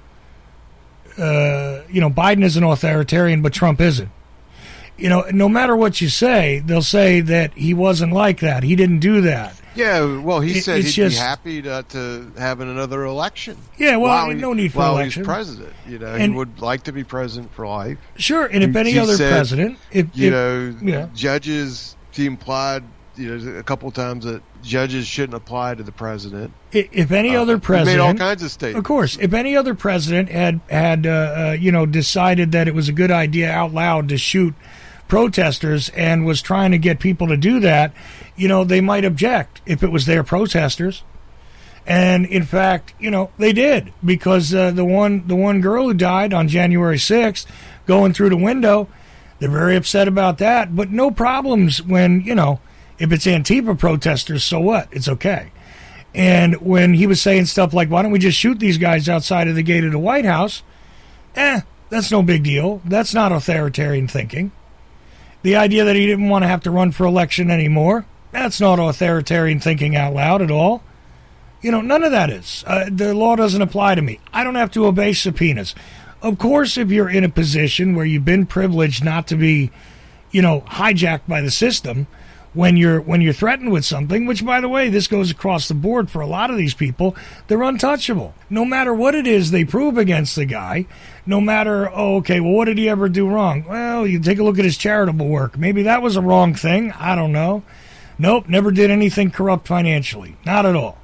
Uh, you know, Biden is an authoritarian, but Trump isn't. You know, no matter what you say, they'll say that he wasn't like that. He didn't do that. Yeah, well, he It- said it's he'd just- be happy to, to have another election. Yeah, well, while he- no need for while election. he's president. You know, And- he would like to be president for life. Sure, and if He- any he other said, president, if, You if- know, yeah. judges, he implied, you know, a couple times that judges shouldn't apply to the president. i- if any Uh, other he president, made all kinds of statements. of course, if any other president had had uh, uh, you know decided that it was a good idea out loud to shoot protesters and was trying to get people to do that, you know, they might object if it was their protesters. And in fact, you know, they did, because uh, the one the one girl who died on January sixth going through the window, they're very upset about that, but no problems when, you know, if it's Antifa protesters, so what? It's okay. And when he was saying stuff like, why don't we just shoot these guys outside of the gate of the White House? Eh, that's no big deal. That's not authoritarian thinking. The idea that he didn't want to have to run for election anymore, that's not authoritarian thinking out loud at all. You know, none of that is. Uh, the law doesn't apply to me. I don't have to obey subpoenas. Of course, if you're in a position where you've been privileged not to be, you know, hijacked by the system, when you're when you're threatened with something, which, by the way, this goes across the board for a lot of these people, they're untouchable. No matter what it is they prove against the guy, no matter, oh, okay, well, what did he ever do wrong? Well, you take a look at his charitable work. Maybe that was a wrong thing. I don't know. Nope, never did anything corrupt financially. Not at all.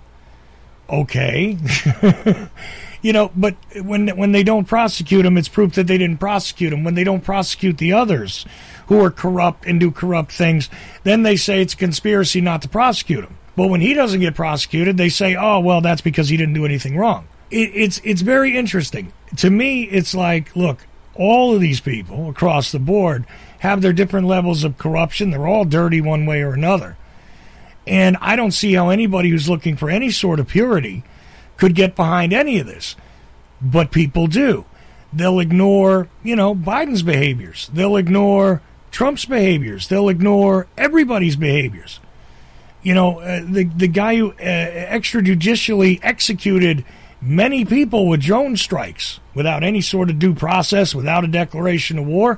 Okay. You know, but when when they don't prosecute him, it's proof that they didn't prosecute him. When they don't prosecute the others who are corrupt and do corrupt things, then they say it's a conspiracy not to prosecute him. But when he doesn't get prosecuted, they say, oh, well, that's because he didn't do anything wrong. It, it's it's very interesting. To me, it's like, look, all of these people across the board have their different levels of corruption. They're all dirty one way or another. And I don't see how anybody who's looking for any sort of purity could get behind any of this. But people do. They'll ignore, you know, Biden's behaviors. They'll ignore Trump's behaviors. They'll ignore everybody's behaviors. You know, uh, the the guy who uh, extrajudicially executed many people with drone strikes without any sort of due process, without a declaration of war,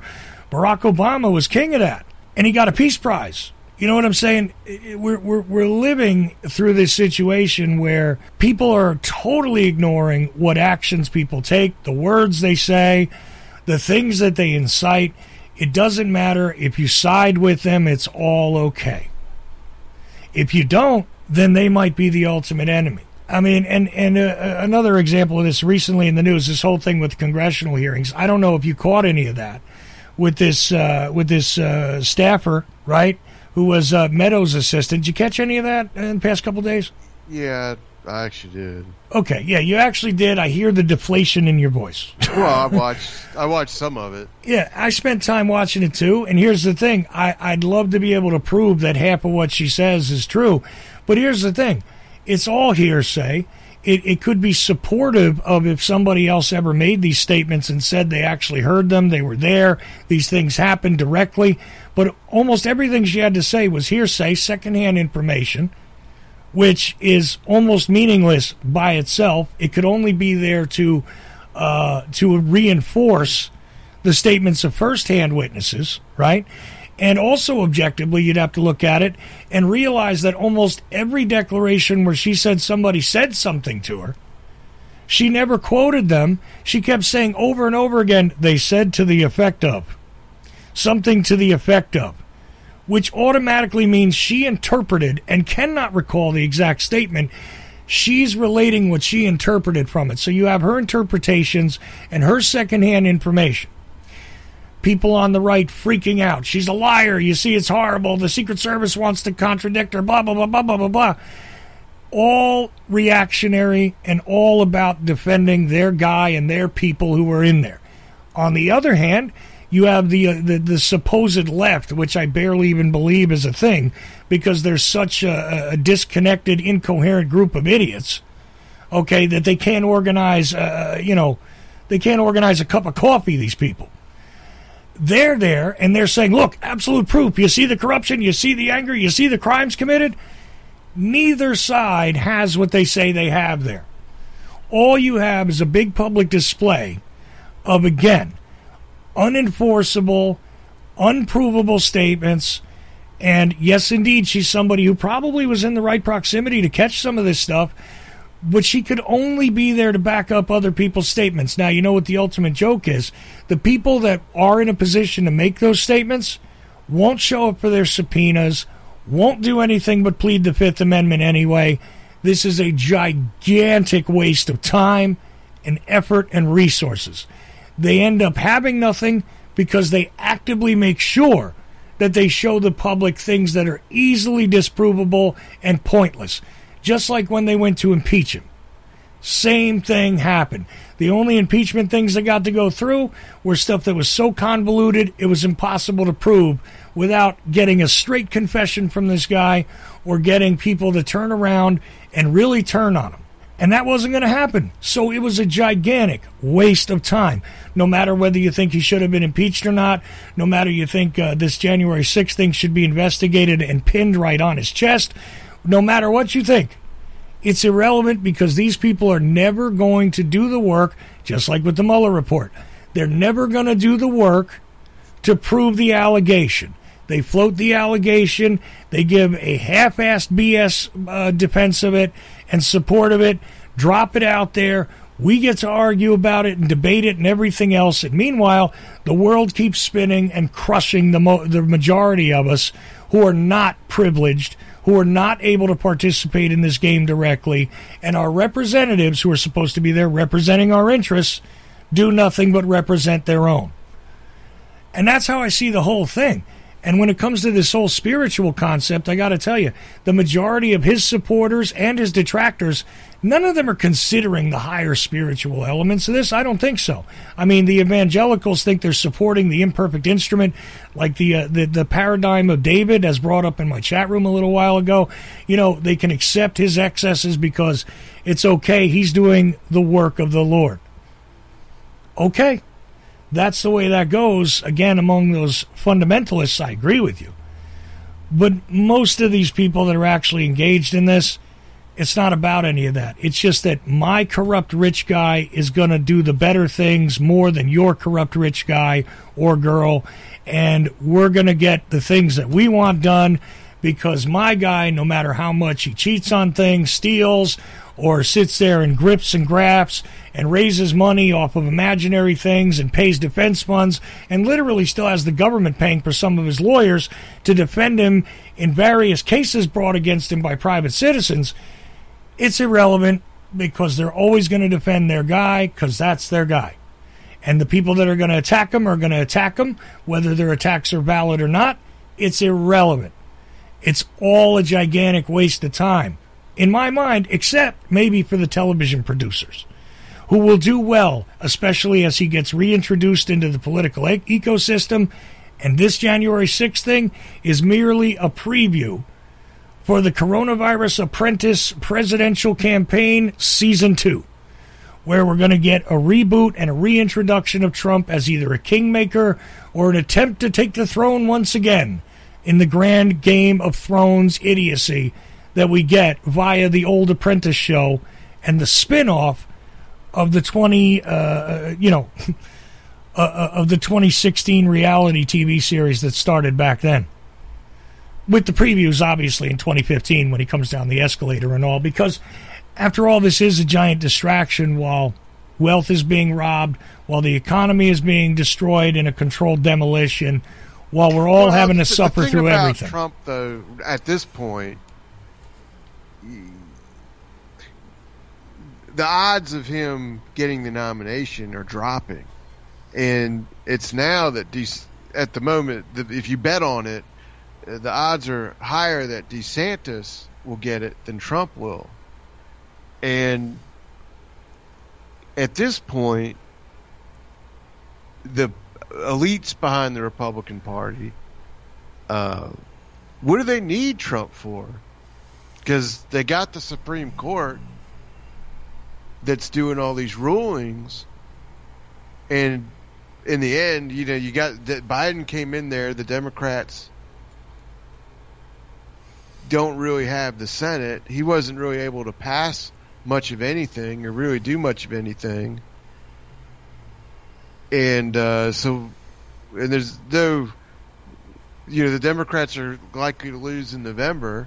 Barack Obama was king of that, and he got a Peace Prize. You know what I'm saying? We're, we're, we're living through this situation where people are totally ignoring what actions people take, the words they say, the things that they incite. It doesn't matter. If you side with them, it's all okay. If you don't, then they might be the ultimate enemy. I mean, and, and uh, another example of this recently in the news, this whole thing with congressional hearings. I don't know if you caught any of that with this, uh, with this uh, staffer, right? Who was uh, Meadows' assistant. Did you catch any of that in the past couple of days? Yeah, I actually did. Okay, yeah, you actually did. I hear the deflation in your voice. Well, I watched I watched some of it. Yeah, I spent time watching it too, and here's the thing. I, I'd love to be able to prove that half of what she says is true, but here's the thing. It's all hearsay. It, it could be supportive of if somebody else ever made these statements and said they actually heard them, they were there, these things happened directly. But almost everything she had to say was hearsay, secondhand information, which is almost meaningless by itself. It could only be there to uh, to reinforce the statements of firsthand witnesses, right? And also objectively, you'd have to look at it and realize that almost every declaration where she said somebody said something to her, she never quoted them. She kept saying over and over again, they said to the effect of, something to the effect of, which automatically means she interpreted and cannot recall the exact statement. She's relating what she interpreted from it. So you have her interpretations and her secondhand information. People on the right freaking out. She's a liar. You see, it's horrible. The Secret Service wants to contradict her, blah, blah, blah, blah, blah, blah, blah. All reactionary and all about defending their guy and their people who were in there. On the other hand, you have the, uh, the the supposed left, which I barely even believe is a thing, because there's such a, a disconnected, incoherent group of idiots, okay, that they can't organize, uh, you know, they can't organize a cup of coffee, these people. They're there, and they're saying, look, absolute proof. You see the corruption, you see the anger, you see the crimes committed. Neither side has what they say they have there. All you have is a big public display of, again, unenforceable, unprovable statements. And yes, indeed, she's somebody who probably was in the right proximity to catch some of this stuff, but she could only be there to back up other people's statements. Now, you know what the ultimate joke is? The people that are in a position to make those statements won't show up for their subpoenas, won't do anything but plead the Fifth Amendment anyway. This is a gigantic waste of time and effort and resources. They end up having nothing because they actively make sure that they show the public things that are easily disprovable and pointless. Just like when they went to impeach him. Same thing happened. The only impeachment things that got to go through were stuff that was so convoluted it was impossible to prove without getting a straight confession from this guy or getting people to turn around and really turn on him. And that wasn't going to happen. So it was a gigantic waste of time. No matter whether you think he should have been impeached or not, no matter you think uh, this January sixth thing should be investigated and pinned right on his chest, no matter what you think, it's irrelevant because these people are never going to do the work, just like with the Mueller report. They're never going to do the work to prove the allegation. They float the allegation, they give a half-assed B S uh, defense of it and support of it, drop it out there. We get to argue about it and debate it and everything else. And meanwhile, the world keeps spinning and crushing the mo- the majority of us who are not privileged, who are not able to participate in this game directly, and our representatives, who are supposed to be there representing our interests, do nothing but represent their own. And that's how I see the whole thing. And when it comes to this whole spiritual concept, I got to tell you, the majority of his supporters and his detractors, none of them are considering the higher spiritual elements of this. I don't think so. I mean, the evangelicals think they're supporting the imperfect instrument, like the uh, the, the paradigm of David, as brought up in my chat room a little while ago. You know, they can accept his excesses because it's okay. He's doing the work of the Lord. Okay. That's the way that goes. Again, among those fundamentalists, I agree with you. But most of these people that are actually engaged in this, It's not about any of that. It's just that my corrupt rich guy is going to do the better things more than your corrupt rich guy or girl, and we're going to get the things that we want done because my guy, no matter how much he cheats on things, steals, or sits there and grips and grafts and raises money off of imaginary things and pays defense funds and literally still has the government paying for some of his lawyers to defend him in various cases brought against him by private citizens, it's irrelevant because they're always going to defend their guy because that's their guy. And the people that are going to attack him are going to attack him, whether their attacks are valid or not. It's irrelevant. It's all a gigantic waste of time, in my mind, except maybe for the television producers, who will do well, especially as he gets reintroduced into the political e- ecosystem. And this January sixth thing is merely a preview for the Coronavirus Apprentice Presidential Campaign Season two, where we're going to get a reboot and a reintroduction of Trump as either a kingmaker or an attempt to take the throne once again in the grand Game of Thrones idiocy that we get via the old Apprentice show and the spin-off of the twenty, uh, you know, uh, of the twenty sixteen reality T V series that started back then. With the previews, obviously, in twenty fifteen when he comes down the escalator and all, because after all, this is a giant distraction while wealth is being robbed, while the economy is being destroyed in a controlled demolition, while we're all well, having to the, suffer the thing through about everything. Trump, though, at this point, the odds of him getting the nomination are dropping, and it's now that De- at the moment, the, if you bet on it, the odds are higher that DeSantis will get it than Trump will. And at this point, the elites behind the Republican Party, uh, what do they need Trump for? Because they got the Supreme Court that's doing all these rulings, and in the end, you know, you got that Biden came in there, the Democrats don't really have the Senate. He wasn't really able to pass much of anything or really do much of anything. And uh, so, and there's no, you know, the Democrats are likely to lose in November,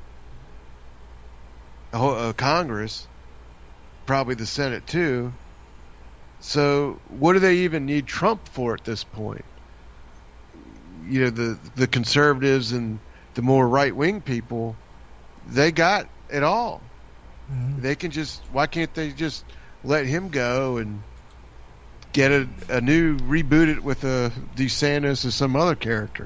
uh, Congress, probably the Senate too. So what do they even need Trump for at this point? You know, the the conservatives and the more right-wing people, they got it all. Mm-hmm. They can just, why can't they just let him go and get a, a new, reboot it with a DeSantis or some other character?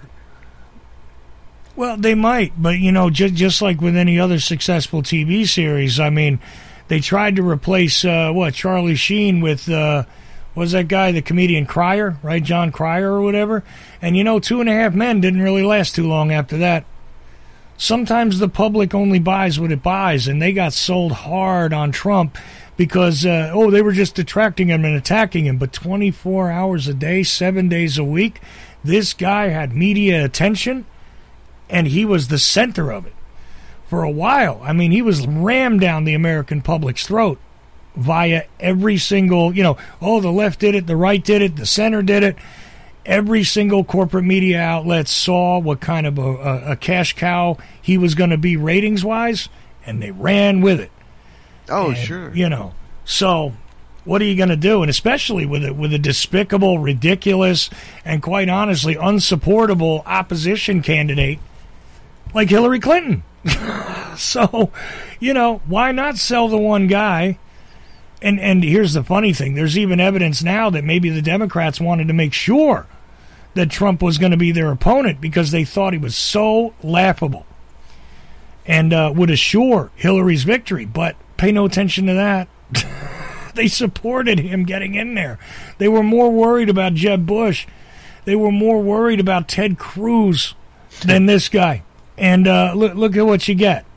Well, they might, but, you know, just, just like with any other successful T V series, I mean, they tried to replace, uh, what, Charlie Sheen with, uh, what was that guy, the comedian Cryer, right, John Cryer or whatever? And, you know, Two and a Half Men didn't really last too long after that. Sometimes the public only buys what it buys, and they got sold hard on Trump because, uh, oh, they were just detracting him and attacking him. But twenty-four hours a day, seven days a week, this guy had media attention, and he was the center of it for a while. I mean, he was rammed down the American public's throat via every single, you know, oh, the left did it, the right did it, the center did it. Every single corporate media outlet saw what kind of a, a, a cash cow he was going to be ratings-wise, and they ran with it. Oh, and, sure. You know, so what are you going to do? And especially with it, with a despicable, ridiculous, and quite honestly, unsupportable opposition candidate like Hillary Clinton. So, you know, why not sell the one guy? And and here's the funny thing. There's even evidence now that maybe the Democrats wanted to make sure that Trump was going to be their opponent because they thought he was so laughable and uh, would assure Hillary's victory. But pay no attention to that. They supported him getting in there. They were more worried about Jeb Bush. They were more worried about Ted Cruz than this guy. And uh, look, look at what you get.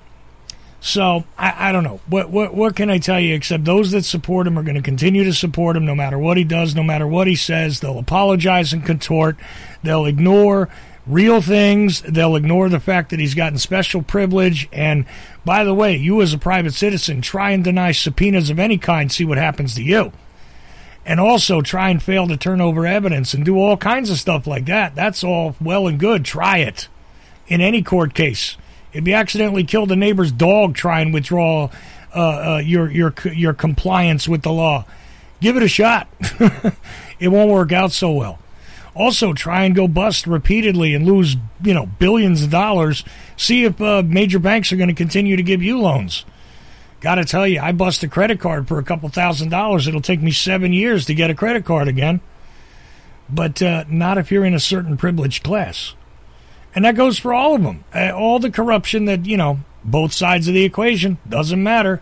So, I, I don't know. What, what what can I tell you except those that support him are going to continue to support him no matter what he does, no matter what he says. They'll apologize and contort. They'll ignore real things. They'll ignore the fact that he's gotten special privilege. And by the way, you as a private citizen, try and deny subpoenas of any kind, see what happens to you. And also try and fail to turn over evidence and do all kinds of stuff like that. That's all well and good. Try it in any court case. If you accidentally killed a neighbor's dog, try and withdraw uh, uh, your your your compliance with the law. Give it a shot. It won't work out so well. Also, try and go bust repeatedly and lose, you know, billions of dollars. See if uh, major banks are going to continue to give you loans. Got to tell you, I bust a credit card for a couple thousand dollars. It'll take me seven years to get a credit card again. But uh, not if you're in a certain privileged class. And that goes for all of them. Uh, all the corruption that, you know, both sides of the equation, doesn't matter.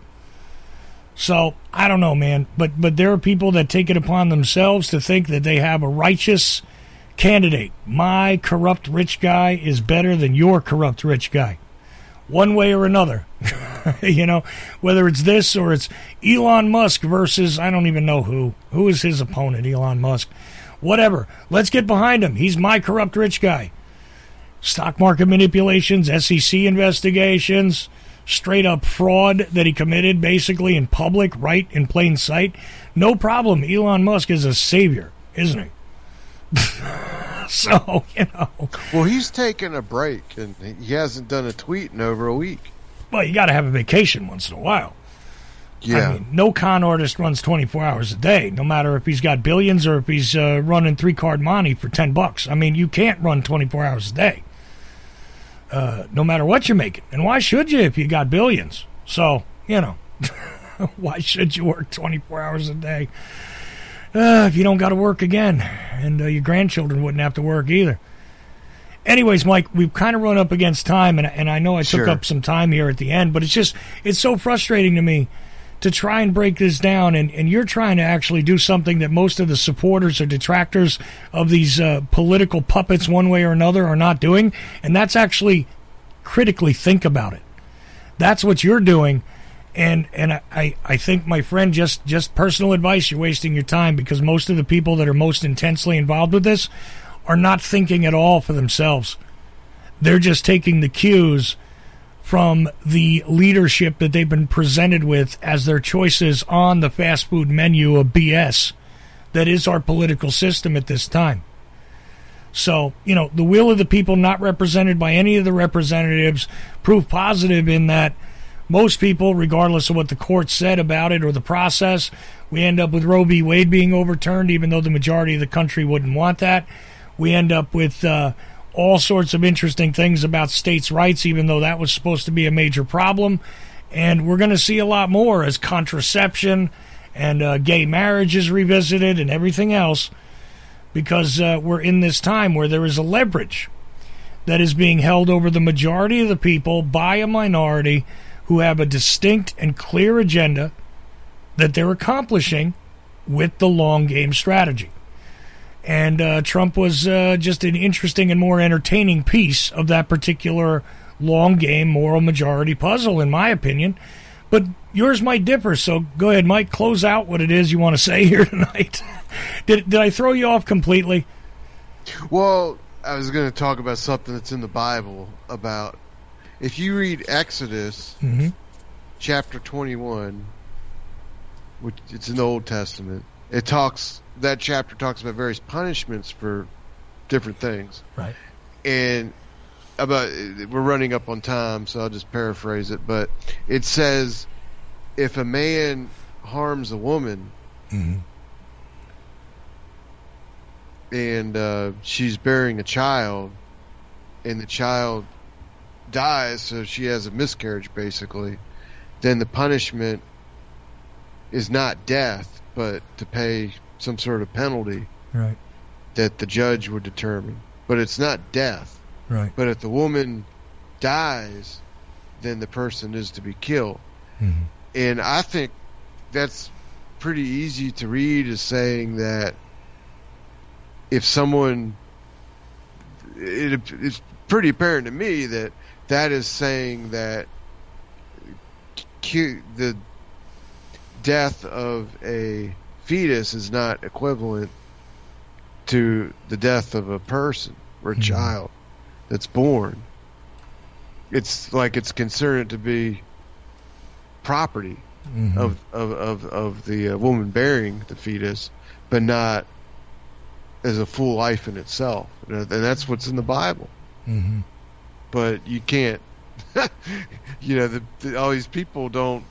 So, I don't know, man. But, but there are people that take it upon themselves to think that they have a righteous candidate. My corrupt rich guy is better than your corrupt rich guy. One way or another. You know, whether it's this or it's Elon Musk versus, I don't even know who. Who is his opponent, Elon Musk? Whatever. Let's get behind him. He's my corrupt rich guy. Stock market manipulations, S E C investigations, straight up fraud that he committed basically in public, right in plain sight. No problem. Elon Musk is a savior, isn't he? So, you know. Well, he's taking a break, and he hasn't done a tweet in over a week. Well, you got to have a vacation once in a while. Yeah. I mean, no con artist runs twenty-four hours a day, no matter if he's got billions or if he's uh, running three-card money for ten bucks. I mean, you can't run twenty-four hours a day, uh, no matter what you're making. And why should you if you got billions? So, you know, why should you work twenty-four hours a day uh, if you don't got to work again? And uh, your grandchildren wouldn't have to work either. Anyways, Mike, we've kind of run up against time, and, and I know I took Sure. up some time here at the end, but it's just, it's so frustrating to me to try and break this down, and, and you're trying to actually do something that most of the supporters or detractors of these uh, political puppets one way or another are not doing, and that's actually critically think about it. That's what you're doing, and and I, I think, my friend, just, just personal advice, you're wasting your time, because most of the people that are most intensely involved with this are not thinking at all for themselves. They're just taking the cues from the leadership that they've been presented with as their choices on the fast food menu of B S that is our political system at this time. So, you know, the will of the people not represented by any of the representatives prove positive in that most people, regardless of what the court said about it or the process, we end up with Roe v. Wade being overturned, even though the majority of the country wouldn't want that. We end up with uh, all sorts of interesting things about states' rights, even though that was supposed to be a major problem. And we're going to see a lot more as contraception and uh, gay marriage is revisited and everything else, because uh, we're in this time where there is a leverage that is being held over the majority of the people by a minority who have a distinct and clear agenda that they're accomplishing with the long game strategy. And uh, Trump was uh, just an interesting and more entertaining piece of that particular long game moral majority puzzle, in my opinion. But yours might differ, so go ahead, Mike, close out what it is you want to say here tonight. did, did I throw you off completely? Well, I was going to talk about something that's in the Bible about, if you read Exodus Mm-hmm. chapter twenty-one, which it's in the Old Testament, it talks, that chapter talks about various punishments for different things. Right. And about, we're running up on time, so I'll just paraphrase it, but it says, if a man harms a woman, Mm-hmm. and uh, she's bearing a child, and the child dies, so she has a miscarriage basically, then the punishment is not death, but to pay some sort of penalty Right. that the judge would determine. But it's not death. Right. But if the woman dies, then the person is to be killed. Mm-hmm. And I think that's pretty easy to read as saying that if someone, it, it's pretty apparent to me that that is saying that the death of a fetus is not equivalent to the death of a person or a Mm-hmm. child. that's born, it's like it's considered to be property mm-hmm. of, of, of, of the uh, woman bearing the fetus, but not as a full life in itself. And that's what's in the Bible. Mm-hmm. But you can't, you know, the, the, all these people don't,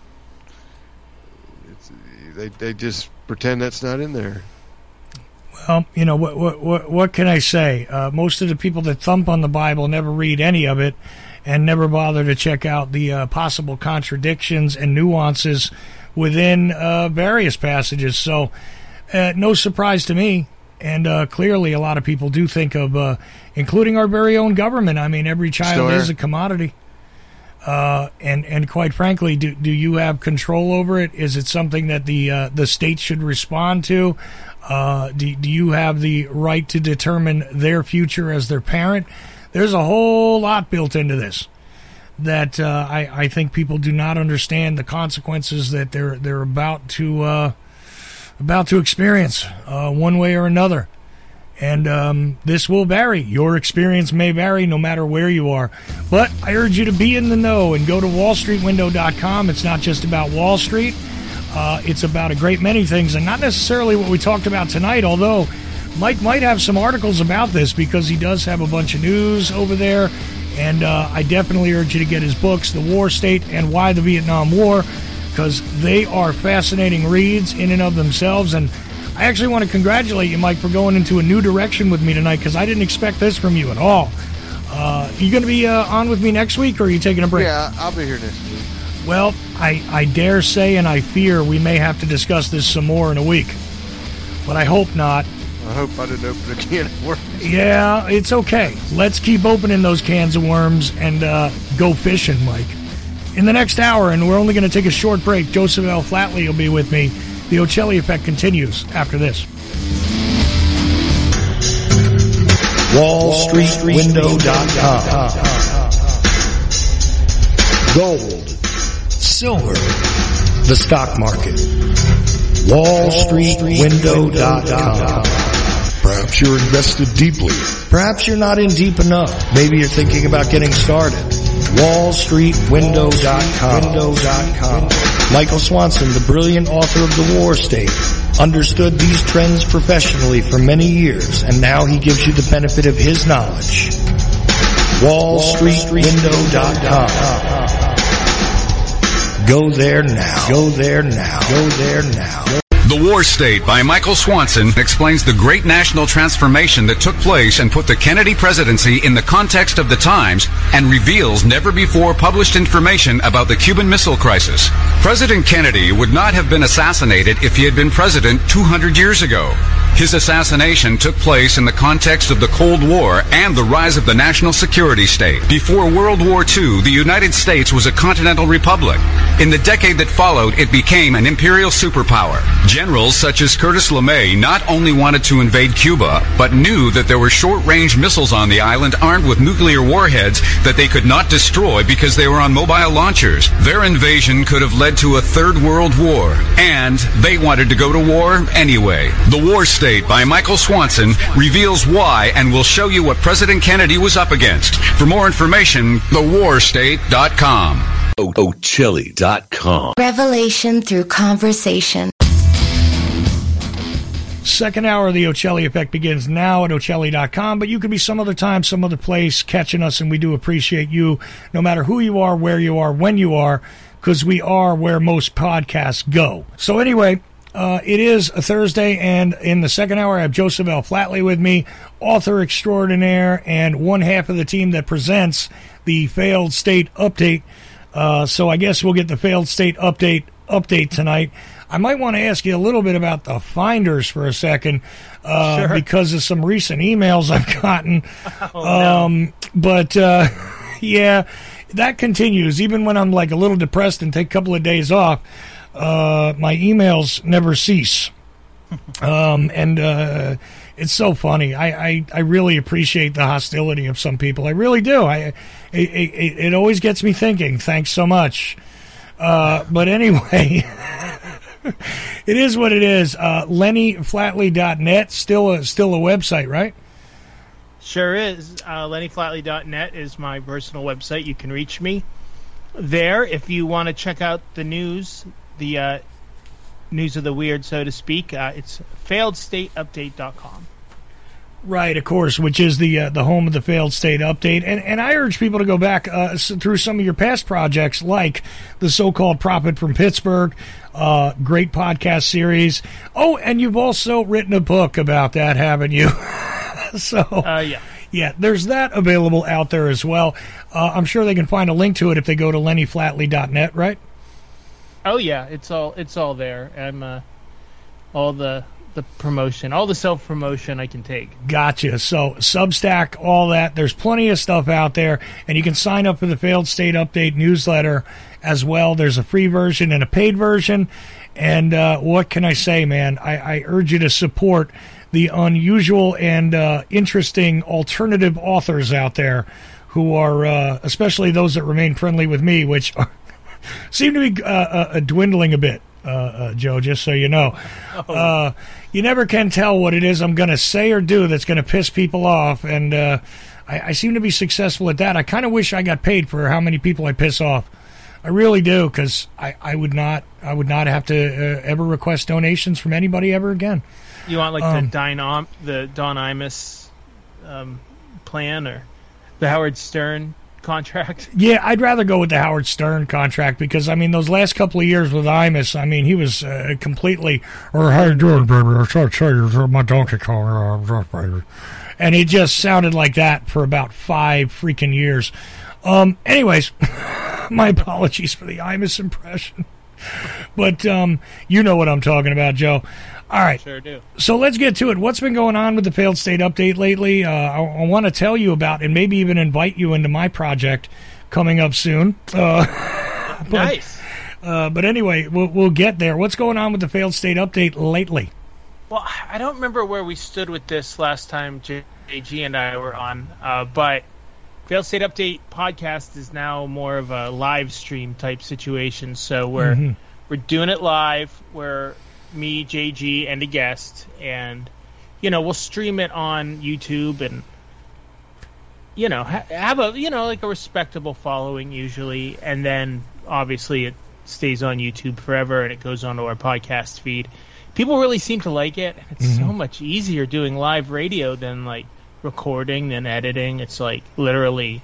it's, they they just pretend that's not in there. Well, you know, what what what, what can I say? Uh, most of the people that thump on the Bible never read any of it and never bother to check out the uh, possible contradictions and nuances within uh, various passages. So, uh, no surprise to me. And uh, clearly a lot of people do think of, uh, including our very own government. I mean, every child Store. is a commodity. Uh, and, and quite frankly, do do you have control over it? Is it something that the uh, the state should respond to? Uh, do, do you have the right to determine their future as their parent? There's a whole lot built into this that uh, I, I think people do not understand the consequences that they're they're about to uh, about to experience uh, one way or another. And um, this will vary. Your experience may vary no matter where you are. But I urge you to be in the know and go to wall street window dot com. It's not just about Wall Street. Uh, it's about a great many things, and not necessarily what we talked about tonight, although Mike might have some articles about this because he does have a bunch of news over there. And uh, I definitely urge you to get his books, The War State and Why the Vietnam War, because they are fascinating reads in and of themselves. And I actually want to congratulate you, Mike, for going into a new direction with me tonight, because I didn't expect this from you at all. Uh, you going to be uh, on with me next week, or are you taking a break? Yeah, I'll be here next week. Well, I, I dare say and I fear we may have to discuss this some more in a week. But I hope not. I hope I didn't open a can of worms. Yeah, it's okay. Let's keep opening those cans of worms and uh, go fishing, Mike. In the next hour, and we're only going to take a short break, Joseph L. Flatley will be with me. The Ocelli Effect continues after this. wall street window dot com. Gold, silver, the stock market. wall street window dot com. Perhaps you're invested deeply. Perhaps you're not in deep enough. Maybe you're thinking about getting started. wall street window dot com. Michael Swanson, the brilliant author of The War State, understood these trends professionally for many years, and now he gives you the benefit of his knowledge. wall street window dot com. Go there now. Go there now. Go there now. The War State by Michael Swanson explains the great national transformation that took place and put the Kennedy presidency in the context of the times, and reveals never-before published information about the Cuban Missile Crisis. President Kennedy would not have been assassinated if he had been president two hundred years ago. His assassination took place in the context of the Cold War and the rise of the national security state. Before World War Two, the United States was a continental republic. In the decade that followed, it became an imperial superpower. Generals such as Curtis LeMay not only wanted to invade Cuba, but knew that there were short-range missiles on the island armed with nuclear warheads that they could not destroy because they were on mobile launchers. Their invasion could have led to a third world war, and they wanted to go to war anyway. The War State by Michael Swanson reveals why and will show you what President Kennedy was up against. For more information, the war state dot com. Ocelli dot com. Revelation through conversation. Second hour of the Ocelli Effect begins now at Ocelli dot com, but you could be some other time, some other place catching us, and we do appreciate you, no matter who you are, where you are, when you are, because we are where most podcasts go. So anyway, uh, it is a Thursday, and in the second hour, I have Joseph L. Flatley with me, author extraordinaire, and one half of the team that presents the Failed State Update. Uh, so I guess we'll get the Failed State Update update tonight. I might want to ask you a little bit about the finders for a second, uh, sure. because of some recent emails I've gotten. Oh, um, no. But, uh, yeah, that continues. Even when I'm like a little depressed and take a couple of days off, uh, my emails never cease. um, and uh, it's so funny. I, I, I really appreciate the hostility of some people. I really do. I it, it, it always gets me thinking. Thanks so much. Uh, but anyway... It is what it is. Uh, Lenny Flatley dot net, still a, still a website, right? Sure is. Uh, Lenny Flatley dot net is my personal website. You can reach me there if you want to check out the news, the uh, news of the weird, so to speak. Uh, it's failed state update dot com. Right, of course, which is the uh, the home of the Failed State Update. And and I urge people to go back uh, through some of your past projects, like the so-called Prophet from Pittsburgh, uh, great podcast series. Oh, and you've also written a book about that, haven't you? So, uh, yeah. Yeah, there's that available out there as well. Uh, I'm sure they can find a link to it if they go to Lenny Flatley dot net, right? Oh yeah, it's all it's all there. I'm uh, all the the promotion, all the self promotion I can take. Gotcha. So Substack, all that. There's plenty of stuff out there, and you can sign up for the Failed State Update newsletter as well. There's a free version and a paid version. And uh, what can I say, man? I, I urge you to support the unusual and uh, interesting alternative authors out there who are, uh, especially those that remain friendly with me, which are, seem to be uh, uh, dwindling a bit, uh, uh, Joe, just so you know. Uh, you never can tell what it is I'm going to say or do that's going to piss people off, and uh, I, I seem to be successful at that. I kind of wish I got paid for how many people I piss off. I really do, because I, I would not I would not have to uh, ever request donations from anybody ever again. You want like Um, the Dynom, the Don Imus um, plan, or the Howard Stern contract? Yeah, I'd rather go with the Howard Stern contract, because, I mean, those last couple of years with Imus, I mean, he was uh, completely, or how you doing, baby? I'm sorry to tell you, my Donkey Kong, uh, baby. And it just sounded like that for about five freaking years. Um, anyways, my apologies for the Imus impression. But um, you know what I'm talking about, Joe. All right. Sure do. So let's get to it. What's been going on with the Failed State Update lately? Uh, I, I want to tell you about, and maybe even invite you into my project coming up soon. Uh, but, Nice. Uh, but anyway, we'll, we'll get there. What's going on with the Failed State Update lately? Well, I don't remember where we stood with this last time J G and I were on, uh, but Failed State Update podcast is now more of a live stream type situation. So we're Mhm. we're doing it live. We're me, J G, and a guest, and you know we'll stream it on YouTube, and you know ha- have a you know like a respectable following usually, and then obviously it stays on YouTube forever, and it goes onto our podcast feed. People really seem to like it. It's Mhm. so much easier doing live radio than like recording than editing. It's like literally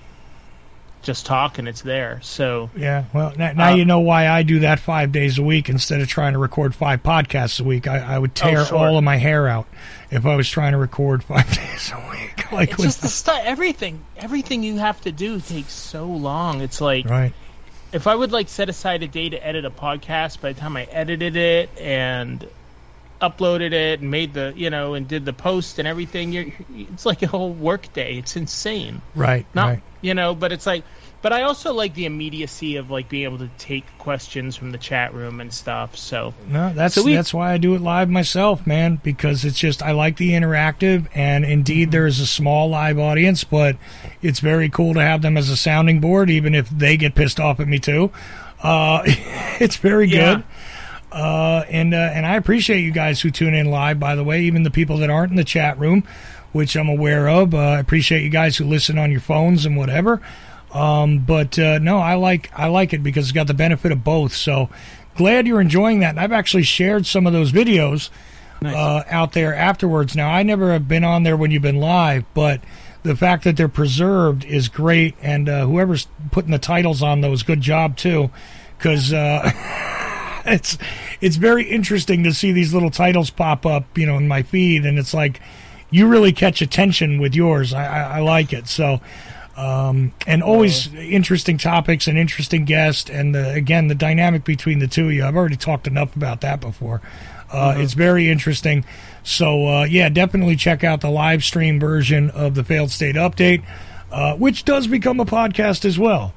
just talk and it's there. So Yeah, well, now, now Uh, you know why I do that five days a week instead of trying to record five podcasts a week. I, I would tear Oh, sure. all of my hair out if I was trying to record five days a week. Like it's with- just the stuff. Everything, everything you have to do takes so long. It's like right. if I would like set aside a day to edit a podcast, by the time I edited it and uploaded it and made the you know and did the post and everything, you're, it's like a whole work day. It's insane. Right, Not right. you know, but it's like, but I also like the immediacy of like being able to take questions from the chat room and stuff. So No, that's So we- that's why I do it live myself, man, because it's just I like the interactive, and indeed there is a small live audience, but it's very cool to have them as a sounding board, even if they get pissed off at me too. Uh, it's very Yeah. good. Uh, and uh, and I appreciate you guys who tune in live, by the way, even the people that aren't in the chat room, which I'm aware of. Uh, I appreciate you guys who listen on your phones and whatever. Um, but uh, no, I like I like it because it's got the benefit of both. So glad you're enjoying that. And I've actually shared some of those videos Nice. uh, out there afterwards. Now, I never have been on there when you've been live, but the fact that they're preserved is great. And uh, whoever's putting the titles on those, good job too, because uh, it's it's very interesting to see these little titles pop up, you know, in my feed, and it's like you really catch attention with yours. I, I, I like it so. Um, and always interesting topics and interesting guests, and the, again the dynamic between the two of you. I've already talked enough about that before. Uh, It's very interesting. So uh, yeah, definitely check out the live stream version of the Failed State Update, uh, which does become a podcast as well.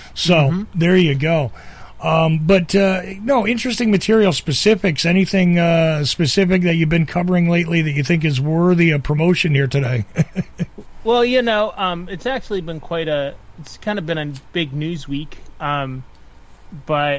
So there you go. Um, but uh, no, interesting material specifics. Anything uh, specific that you've been covering lately that you think is worthy of promotion here today? Well, you know, um, it's actually been quite a. It's kind of been a big news week. Um, but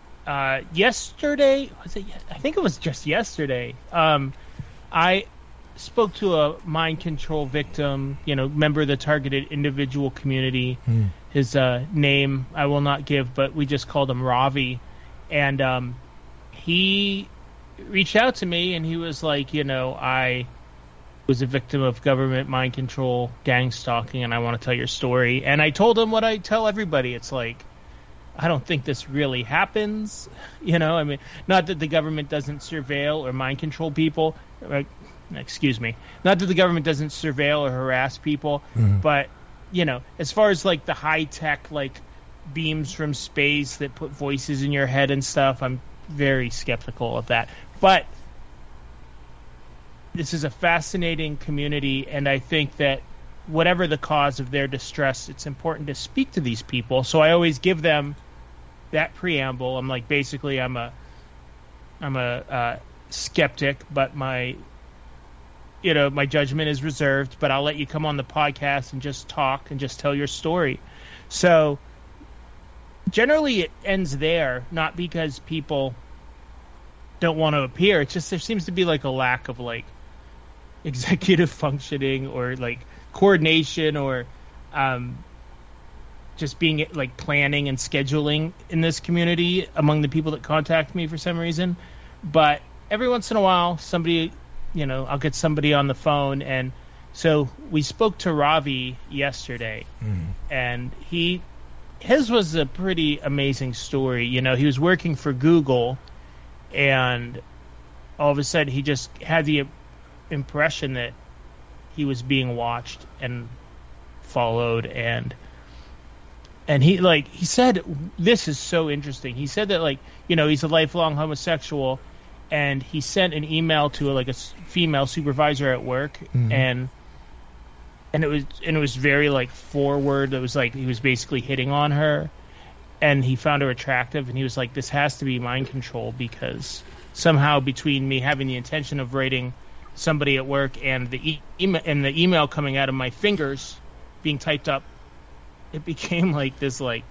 uh, yesterday was it? I think it was just yesterday. Um, I spoke to a mind control victim, you know, member of the targeted individual community. Mm. His uh, name I will not give, but we just called him Ravi. And um, he reached out to me, and he was like, you know, I was a victim of government mind control, gang stalking, and I want to tell your story. And I told him what I tell everybody. It's like, I don't think this really happens. You know, I mean, not that the government doesn't surveil or mind control people. Right? Excuse me. Not that the government doesn't surveil or harass people, mm-hmm. but, you know, as far as, like, the high-tech, like, beams from space that put voices in your head and stuff, I'm very skeptical of that. But this is a fascinating community, and I think that whatever the cause of their distress, it's important to speak to these people. So I always give them that preamble. I'm like, basically, I'm a, I'm a uh, skeptic, but my... you know, my judgment is reserved, but I'll let you come on the podcast and just talk and just tell your story. So generally it ends there, not because people don't want to appear. It's just there seems to be like a lack of like executive functioning or like coordination or um, just being like planning and scheduling in this community among the people that contact me for some reason. But every once in a while, somebody... you know, I'll get somebody on the phone, and so we spoke to Ravi yesterday, mm. and he, his was a pretty amazing story. You know, he was working for Google, and all of a sudden he just had the impression that he was being watched and followed, and and he like he said, this is so interesting. He said that like, you know, he's a lifelong homosexual. And he sent an email to a, like a female supervisor at work, mm-hmm. and and it was and it was very like forward. It was like he was basically hitting on her, and he found her attractive. And he was like, "This has to be mind control because somehow between me having the intention of rating somebody at work and the e- email and the email coming out of my fingers being typed up, it became like this like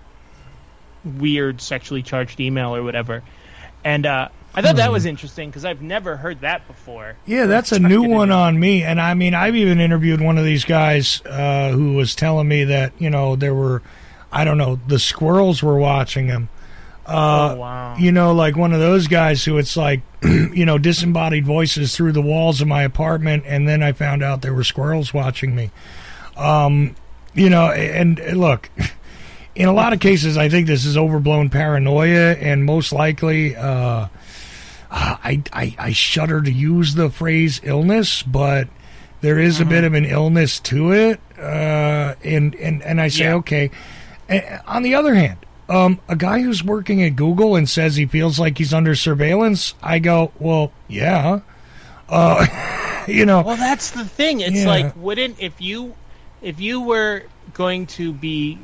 weird sexually charged email or whatever." And uh, I thought that was interesting because I've never heard that before. Yeah, that's a new one on me. And I mean, I've even interviewed one of these guys uh, who was telling me that, you know, there were, I don't know, the squirrels were watching him. Uh, oh, wow. You know, like one of those guys who it's like, you know, disembodied voices through the walls of my apartment. And then I found out there were squirrels watching me. Um, you know, and, and look... in a lot of cases, I think this is overblown paranoia, and most likely, uh, I, I I shudder to use the phrase illness, but there is mm-hmm. a bit of an illness to it, uh, and, and, and I say, yeah. okay. And on the other hand, um, a guy who's working at Google and says he feels like he's under surveillance, I go, well, yeah. Uh, you know. Well, that's the thing. It's yeah. like, wouldn't, if you, if you were going to be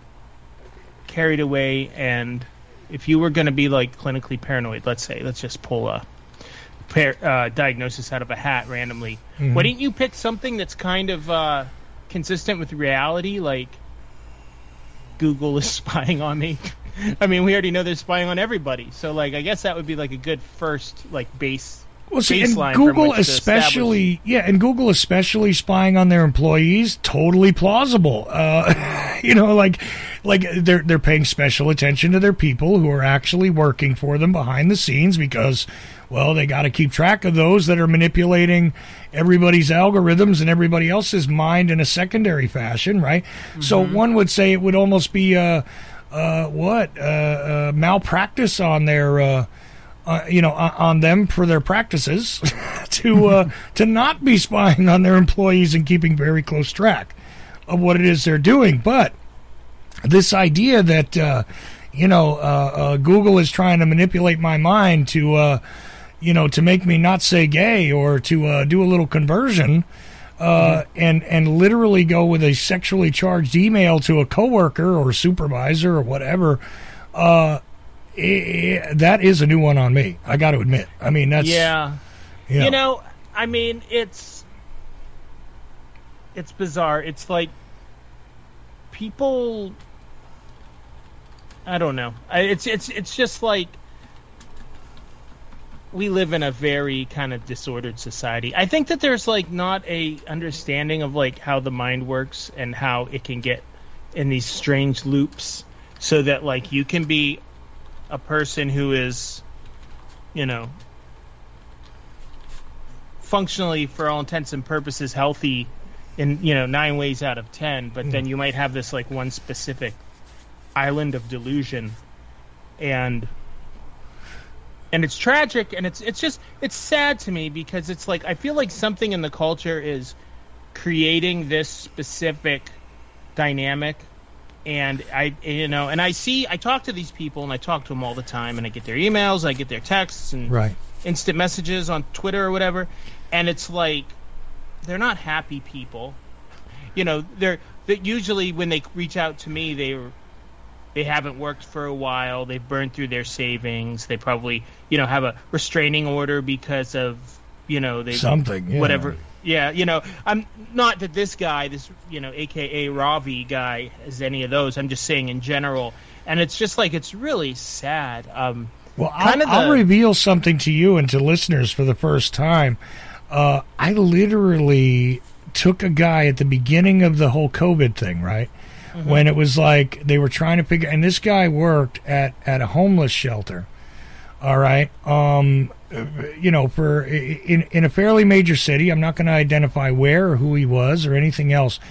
carried away, and if you were going to be like clinically paranoid, let's say, let's just pull a par- uh, diagnosis out of a hat randomly, mm-hmm. wouldn't you pick something that's kind of uh, consistent with reality, like Google is spying on me? I mean, we already know they're spying on everybody, so like I guess that would be like a good first like base. Well, see, and Google especially, yeah, and Google especially spying on their employees, totally plausible. Uh, you know, like, like they're they're paying special attention to their people who are actually working for them behind the scenes because, well, they got to keep track of those that are manipulating everybody's algorithms and everybody else's mind in a secondary fashion, right? Mm-hmm. So one would say it would almost be uh, uh, what uh, uh, malpractice on their. Uh, Uh, you know, on them for their practices to uh, to not be spying on their employees and keeping very close track of what it is they're doing. But this idea that, uh, you know, uh, uh, Google is trying to manipulate my mind to, uh, you know, to make me not say gay or to uh, do a little conversion uh, mm-hmm. and, and literally go with a sexually charged email to a coworker or supervisor or whatever, uh It, that is a new one on me. I got to admit. I mean, that's yeah. yeah. You know, I mean, it's it's bizarre. It's like people. I don't know. It's it's it's just like we live in a very kind of disordered society. I think that there's like not a understanding of like how the mind works and how it can get in these strange loops, so that like you can be a person who is, you know, functionally for all intents and purposes healthy in, you know, nine ways out of ten, but mm. then you might have this like one specific island of delusion, and and it's tragic, and it's it's just it's sad to me, because it's like I feel like something in the culture is creating this specific dynamic, and I you know and I see I talk to these people, and I talk to them all the time, and I get their emails, I get their texts and right. instant messages on Twitter or whatever, and it's like they're not happy people. You know, they're that usually when they reach out to me, they they haven't worked for a while, they've burned through their savings, they probably, you know, have a restraining order because of, you know, they something, yeah. whatever. Yeah, you know, I'm not that this guy, this, you know, A K A Ravi guy is any of those. I'm just saying in general, and it's just like it's really sad. Um, well, I'll, the, I'll reveal something to you and to listeners for the first time. Uh, I literally took a guy at the beginning of the whole COVID thing, right? Mm-hmm. When it was like they were trying to figure, and this guy worked at, at a homeless shelter. All right, um, you know, for in in a fairly major city. I'm not going to identify where or who he was or anything else.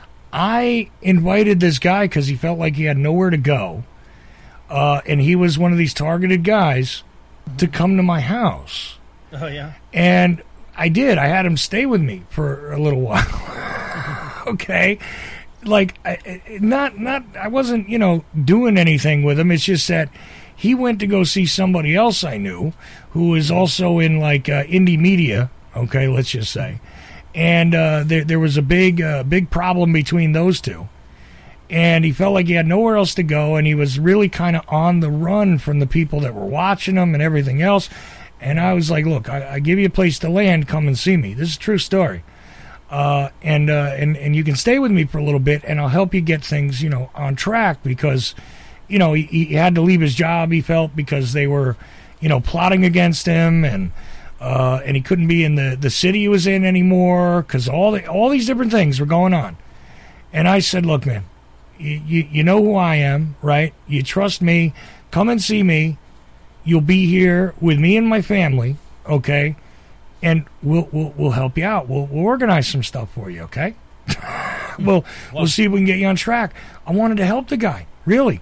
I invited this guy because he felt like he had nowhere to go, uh, and he was one of these targeted guys mm-hmm. to come to my house. Oh yeah, and I did. I had him stay with me for a little while. Okay. Like, I, not, not, I wasn't, you know, doing anything with him. It's just that he went to go see somebody else I knew who was also in, like, uh, indie media, okay, let's just say. And uh, there, there was a big, uh, big problem between those two. And he felt like he had nowhere else to go, and he was really kind of on the run from the people that were watching him and everything else. And I was like, look, I, I give you a place to land, come and see me. This is a true story. Uh, and, uh, and, and you can stay with me for a little bit, and I'll help you get things, you know, on track, because, you know, he, he had to leave his job, he felt, because they were, you know, plotting against him, and, uh, and he couldn't be in the, the city he was in anymore, because all the, all these different things were going on. And I said, look, man, you, you, you know who I am, right? You trust me. Come and see me. You'll be here with me and my family, okay? And we'll we'll we'll help you out. We'll we'll organize some stuff for you, okay? we'll we'll see if we can get you on track. I wanted to help the guy, really.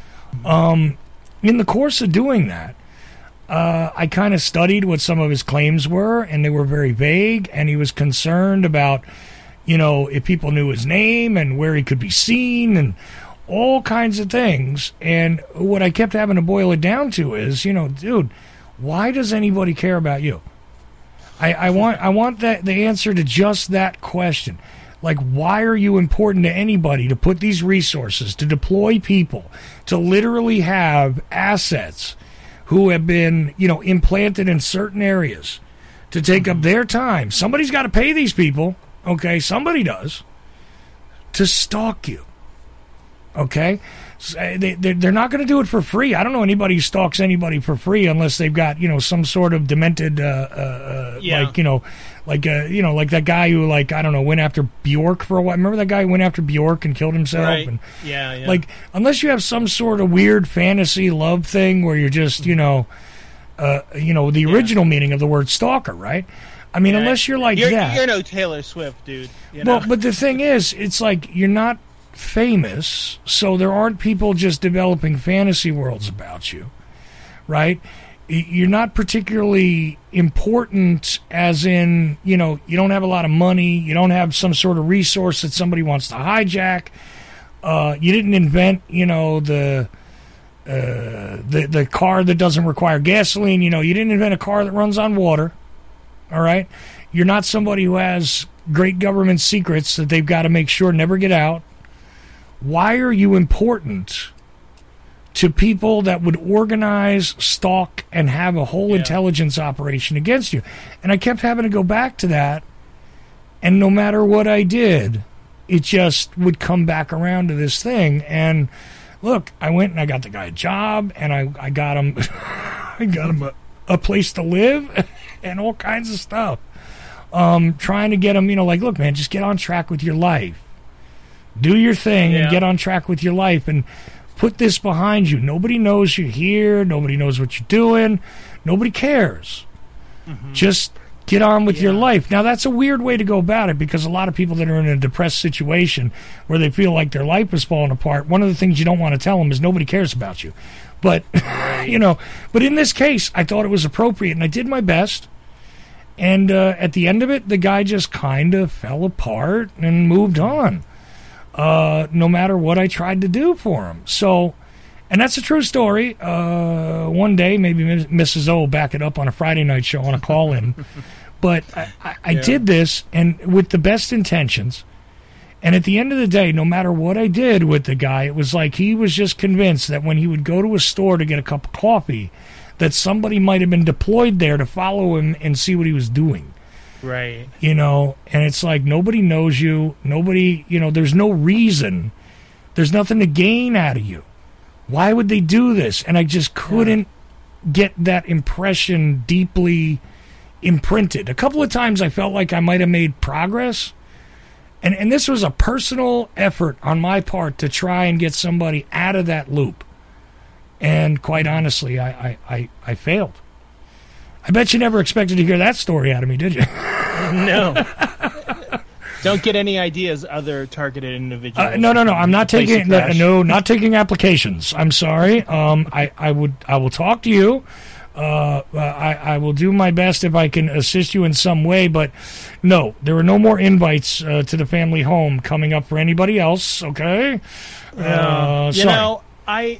Um, in the course of doing that, uh, I kind of studied what some of his claims were, and they were very vague. And he was concerned about, you know, if people knew his name and where he could be seen and all kinds of things. And what I kept having to boil it down to is, you know, dude, why does anybody care about you? I, I want I want that the answer to just that question. Like, why are you important to anybody to put these resources, to deploy people, to literally have assets who have been, you know, implanted in certain areas to take up their time? Somebody's got to pay these people, okay? Somebody does, to stalk you, okay? They, they're not going to do it for free. I don't know anybody who stalks anybody for free unless they've got, you know, some sort of demented, uh, uh, yeah. like, you know, like, uh, you know, like that guy who, like, I don't know, went after Bjork for a while. Remember that guy who went after Bjork and killed himself? Right. And, yeah, yeah. Like, unless you have some sort of weird fantasy love thing where you're just, you know, uh, you know, the original yeah. meaning of the word stalker, right? I mean, yeah. unless you're like you're, that. You're no Taylor Swift, dude. You know? Well, but the thing is, it's like you're not famous, so there aren't people just developing fantasy worlds about you, right? You're not particularly important, as in, you know, you don't have a lot of money, you don't have some sort of resource that somebody wants to hijack, uh, you didn't invent, you know, the, uh, the the car that doesn't require gasoline, you know, you didn't invent a car that runs on water, all right? You're not somebody who has great government secrets that they've got to make sure never get out. Why are you important to people that would organize, stalk, and have a whole yeah. intelligence operation against you? And I kept having to go back to that, and no matter what I did, it just would come back around to this thing. And look, I went and I got the guy a job, and I, I got him, I got him a, a place to live, and all kinds of stuff. Um, trying to get them, you know, like, look, man, just get on track with your life. Do your thing Yeah. and get on track with your life and put this behind you. Nobody knows you're here. Nobody knows what you're doing. Nobody cares. Mm-hmm. Just get on with Yeah. your life. Now, that's a weird way to go about it because a lot of people that are in a depressed situation where they feel like their life is falling apart, one of the things you don't want to tell them is nobody cares about you. But, you know, but in this case, I thought it was appropriate, and I did my best. And uh, at the end of it, the guy just kind of fell apart and moved on, uh, no matter what I tried to do for him. So, and that's a true story. Uh, one day, maybe Missus O will back it up on a Friday night show on a call-in. But I, I, I Yeah. did this, and with the best intentions. And at the end of the day, no matter what I did with the guy, it was like he was just convinced that when he would go to a store to get a cup of coffee, that somebody might have been deployed there to follow him and see what he was doing. Right. You know, and it's like nobody knows you. Nobody, you know, there's no reason. There's nothing to gain out of you. Why would they do this? And I just couldn't get that impression deeply imprinted. A couple of times I felt like I might have made progress. And and this was a personal effort on my part to try and get somebody out of that loop. And quite honestly, I, I, I, I failed. I bet you never expected to hear that story out of me, did you? No. Don't get any ideas, other targeted individuals. Uh, no, no, no. I'm not Place taking to crash. no, not taking applications. I'm sorry. Um, I, I would, I will talk to you. Uh, I, I will do my best if I can assist you in some way. But no, there are no more invites uh, to the family home coming up for anybody else. Okay. Uh, you sorry. know, I,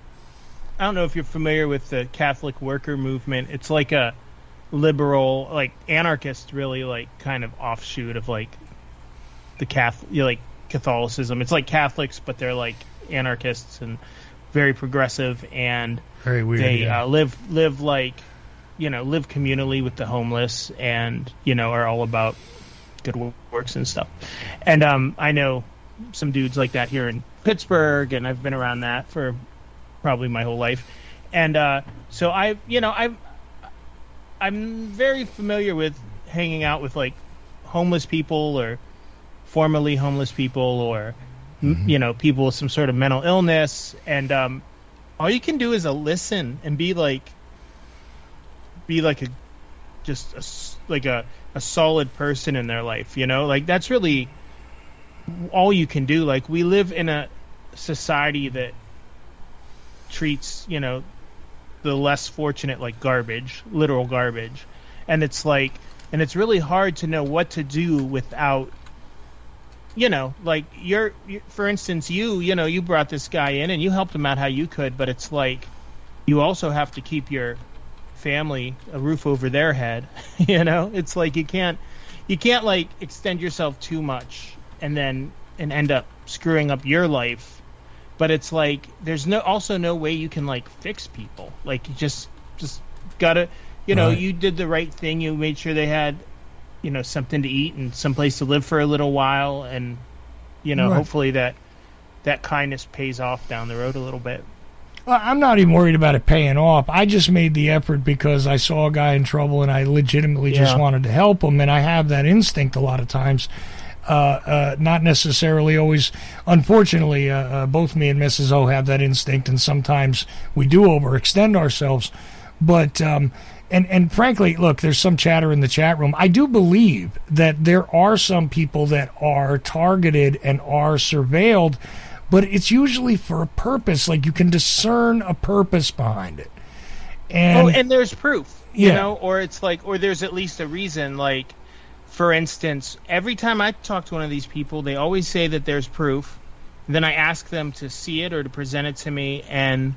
I don't know if you're familiar with the Catholic worker movement. It's like a liberal, like anarchist, really, like kind of offshoot of like the Catholic, you know, like Catholicism. It's like Catholics, but they're like anarchists and very progressive, and Very weird. they yeah. uh, live live like, you know, live communally with the homeless, and you know, are all about good wo- works and stuff. And um, I know some dudes like that here in Pittsburgh, and I've been around that for probably my whole life. And uh, so I, you know, I, I'm very familiar with hanging out with like homeless people or formerly homeless people or Mm-hmm. you know, people with some sort of mental illness, and um, all you can do is a listen and be like, be like a, just a s like a, a solid person in their life, you know, like that's really all you can do. Like we live in a society that treats, you know, the less fortunate like garbage, literal garbage, and it's like, and it's really hard to know what to do without. You know, like you're, you, for instance, you, you know, you brought this guy in and you helped him out how you could, but it's like you also have to keep your family a roof over their head. You know, it's like you can't, you can't like extend yourself too much and then and end up screwing up your life. But it's like there's no also no way you can like fix people. Like you just just gotta, you know, Right. you did the right thing. You made sure they had, you know, something to eat and some place to live for a little while, and you know, Right. hopefully that that kindness pays off down the road a little bit. Well, I'm not even worried about it paying off. I just made the effort because I saw a guy in trouble and I legitimately just Yeah. wanted to help him. And I have that instinct a lot of times. Uh, uh, not necessarily always. Unfortunately, uh, uh, both me and Missus O have that instinct, and sometimes we do overextend ourselves. But um, and and frankly, look, there's some chatter in the chat room. I do believe that there are some people that are targeted and are surveilled, but it's usually for a purpose. Like you can discern a purpose behind it. And, oh, and there's proof, you Yeah. know, or it's like, or there's at least a reason. Like, for instance, every time I talk to one of these people, they always say that there's proof. Then I ask them to see it or to present it to me, and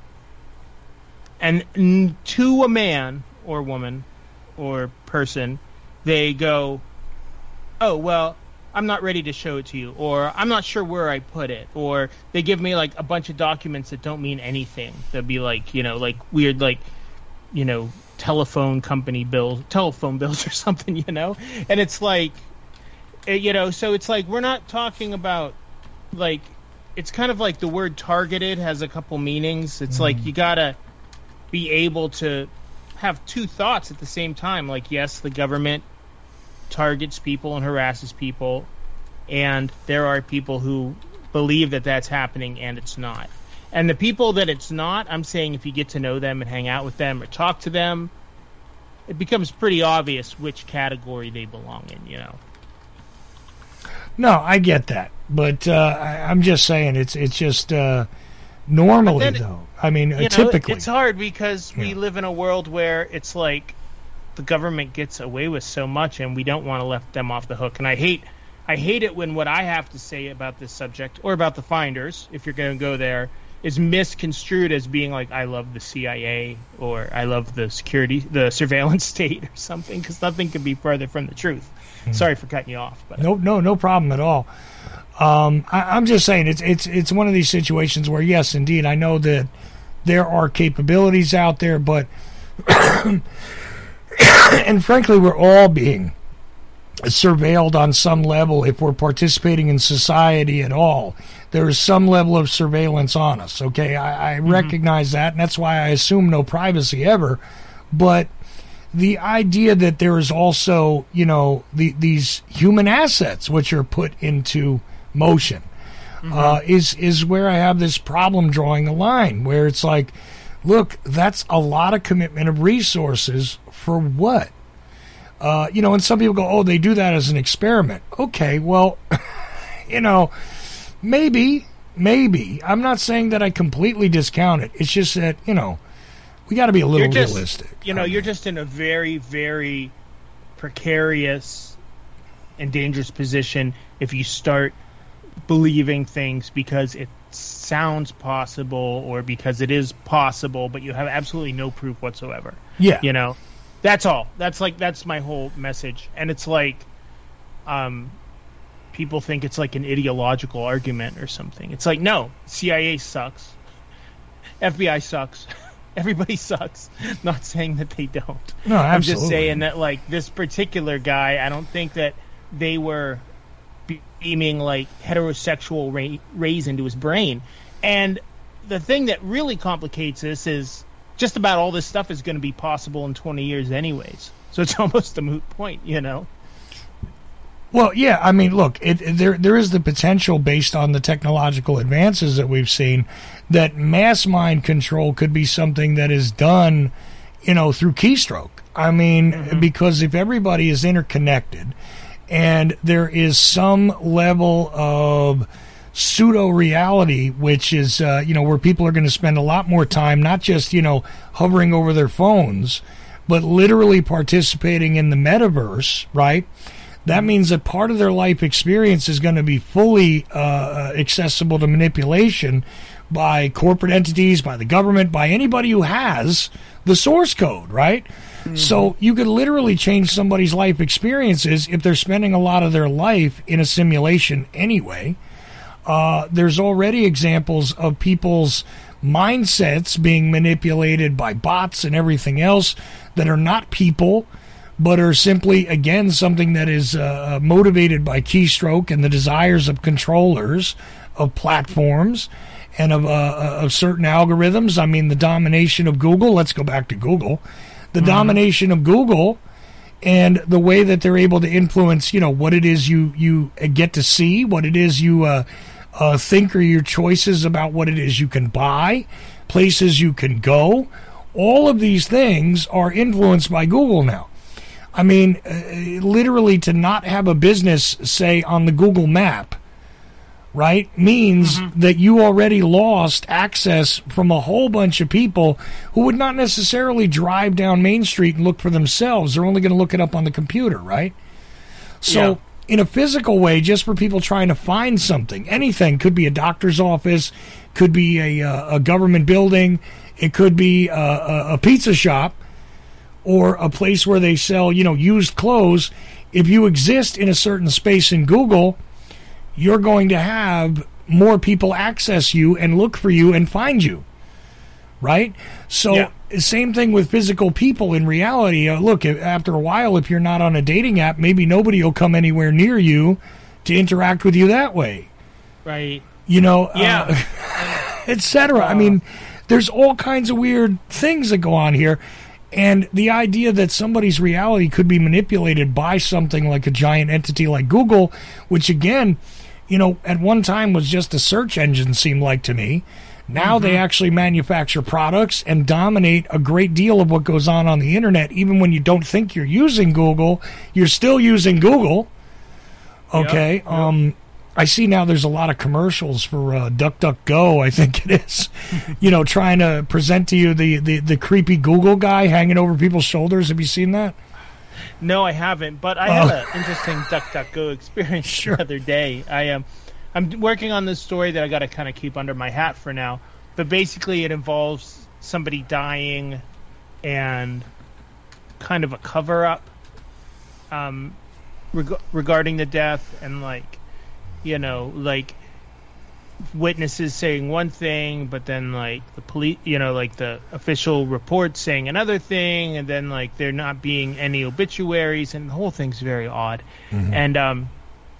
and n- to a man or woman or person, they go, "Oh, well, I'm not ready to show it to you," or "I'm not sure where I put it," or they give me like a bunch of documents that don't mean anything. They'll be like, you know, like weird, like, you know, telephone company bills, telephone bills or something, you know? And it's like, eh, you know, so it's like, we're not talking about, like, it's kind of like the word targeted has a couple meanings. It's like, you gotta be able to have two thoughts at the same time. Like, yes, the government targets people and harasses people, and there are people who believe that that's happening and it's not. And the people that it's not, I'm saying if you get to know them and hang out with them or talk to them, it becomes pretty obvious which category they belong in, you know. No, I get that. But uh, I, I'm just saying it's it's just uh, normally, then, though. I mean, uh, you know, typically. It's hard because yeah. we live in a world where it's like the government gets away with so much and we don't want to let them off the hook. And I hate I hate it when what I have to say about this subject, or about the Finders, if you're going to go there, is misconstrued as being like, I love the C I A, or I love the security, the surveillance state, or something, because nothing could be further from the truth. Hmm. Sorry for cutting you off. But. No, no, no problem at all. Um, I, I'm just saying it's it's it's one of these situations where, yes, indeed, I know that there are capabilities out there, but and frankly, we're all being surveilled on some level if we're participating in society at all. There is some level of surveillance on us, okay? I, I mm-hmm. recognize that, and that's why I assume no privacy ever. But the idea that there is also, you know, the, these human assets which are put into motion mm-hmm. uh, is is where I have this problem drawing the line, where it's like, look, that's a lot of commitment of resources for what? Uh, you know, and some people go, oh, they do that as an experiment. Okay, well, you know, maybe, maybe. I'm not saying that I completely discount it. It's just that, you know, we got to be a little just, realistic. You know, you're just in a very, very precarious and dangerous position if you start believing things because it sounds possible or because it is possible, but you have absolutely no proof whatsoever. Yeah. You know? That's all. That's like that's my whole message. And it's like um people think it's like an ideological argument or something. It's like, no, C I A sucks. F B I sucks. Everybody sucks. Not saying that they don't. No, absolutely. I'm just saying that like this particular guy, I don't think that they were beaming like heterosexual ra- rays into his brain. And the thing that really complicates this is just about all this stuff is going to be possible in twenty years anyways. So it's almost a moot point, you know? Well, yeah, I mean, look, it, it, there there is the potential based on the technological advances that we've seen that mass mind control could be something that is done, you know, through keystroke. I mean, mm-hmm. because if everybody is interconnected and there is some level of pseudo-reality, which is, uh, you know, where people are going to spend a lot more time, not just, you know, hovering over their phones, but literally participating in the metaverse, right? That means that part of their life experience is going to be fully uh, accessible to manipulation by corporate entities, by the government, by anybody who has the source code, right? Mm-hmm. So you could literally change somebody's life experiences if they're spending a lot of their life in a simulation anyway. Uh, there's already examples of people's mindsets being manipulated by bots and everything else that are not people, but are simply, again, something that is uh, motivated by keystroke and the desires of controllers of platforms and of, uh, of certain algorithms. I mean, the domination of Google, let's go back to Google, the mm-hmm. domination of Google and the way that they're able to influence, you know, what it is you, you get to see, what it is you uh, uh, think are your choices about what it is you can buy, places you can go. All of these things are influenced by Google now. I mean, uh, literally to not have a business, say, on the Google map, right, means mm-hmm. that you already lost access from a whole bunch of people who would not necessarily drive down Main Street and look for themselves. They're only going to look it up on the computer, right? So yeah. in a physical way, just for people trying to find something, anything, could be a doctor's office, could be a, uh, a government building, it could be a, a, a pizza shop, or a place where they sell, you know, used clothes. If you exist in a certain space in Google, you're going to have more people access you and look for you and find you, right? So yeah. Same thing with physical people in reality. Uh, look, after a while, if you're not on a dating app, maybe nobody will come anywhere near you to interact with you that way. Right. You know, yeah. uh, et cetera. Uh, I mean, there's all kinds of weird things that go on here. And the idea that somebody's reality could be manipulated by something like a giant entity like Google, which again, you know, at one time was just a search engine, seemed like to me. Now mm-hmm. they actually manufacture products and dominate a great deal of what goes on on the internet. Even when you don't think you're using Google, you're still using Google. Okay. Yep, yep. Um, I see now there's a lot of commercials for uh, DuckDuckGo, I think it is, you know, trying to present to you the, the, the creepy Google guy hanging over people's shoulders. Have you seen that? No, I haven't, but I Oh. had an interesting DuckDuckGo experience Sure. the other day. I am, I'm working on this story that I got to kind of keep under my hat for now, but basically it involves somebody dying and kind of a cover-up um, reg- regarding the death and, like, you know, like witnesses saying one thing, but then like the police, you know, like the official report saying another thing, and then like there not being any obituaries, and the whole thing's very odd. Mm-hmm. And um,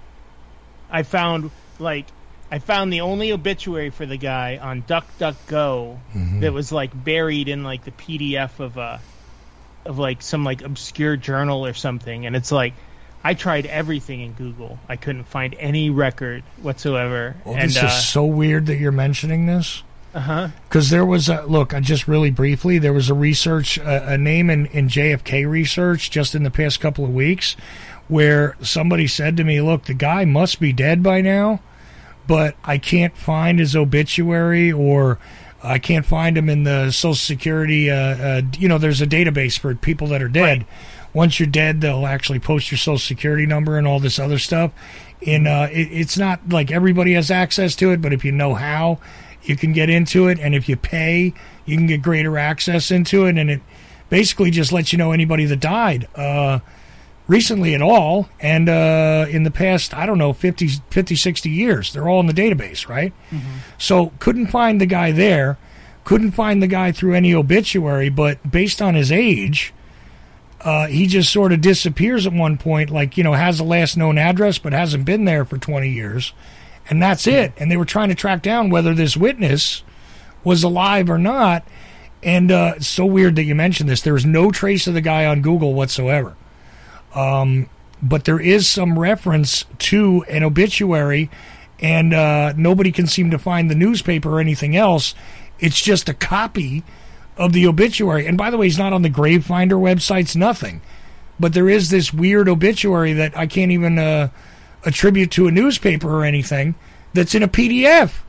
I found like I found the only obituary for the guy on DuckDuckGo Mhm. that was like buried in like the P D F of a of like some like obscure journal or something, and it's like. I tried everything in Google. I couldn't find any record whatsoever. Well, and, this uh, is so weird that you're mentioning this. Uh-huh. Because there was a, look, I just really briefly, there was a research, a, a name in, in J F K research just in the past couple of weeks where somebody said to me, look, the guy must be dead by now, but I can't find his obituary or I can't find him in the Social Security, uh, uh, you know, there's a database for people that are dead. Right. Once you're dead, they'll actually post your Social Security number and all this other stuff. And uh, it, it's not like everybody has access to it, but if you know how, you can get into it. And if you pay, you can get greater access into it. And it basically just lets you know anybody that died uh, recently at all. And uh, in the past, I don't know, fifty, fifty, sixty years, they're all in the database, right? Mm-hmm. So couldn't find the guy there. Couldn't find the guy through any obituary, but based on his age... Uh, he just sort of disappears at one point, like, you know, has the last known address, but hasn't been there for twenty years. And that's it. And they were trying to track down whether this witness was alive or not. And uh, it's so weird that you mentioned this. There is no trace of the guy on Google whatsoever. Um, but there is some reference to an obituary, and uh, nobody can seem to find the newspaper or anything else. It's just a copy of the obituary. And by the way, he's not on the Gravefinder websites, nothing. But there is this weird obituary that I can't even uh, attribute to a newspaper or anything that's in a P D F.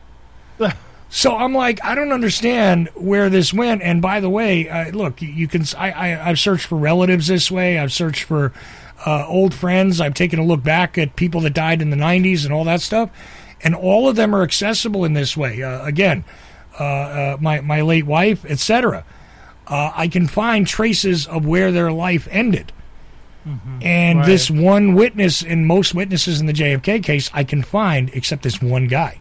So I'm like, I don't understand where this went. And by the way, uh, look, you can. I, I I've searched for relatives this way. I've searched for uh, old friends. I've taken a look back at people that died in the nineties and all that stuff, and all of them are accessible in this way. Uh, again. Uh, uh, my my late wife, et cetera. Uh, I can find traces of where their life ended, mm-hmm. and right. this one witness, and most witnesses in the J F K case, I can find except this one guy.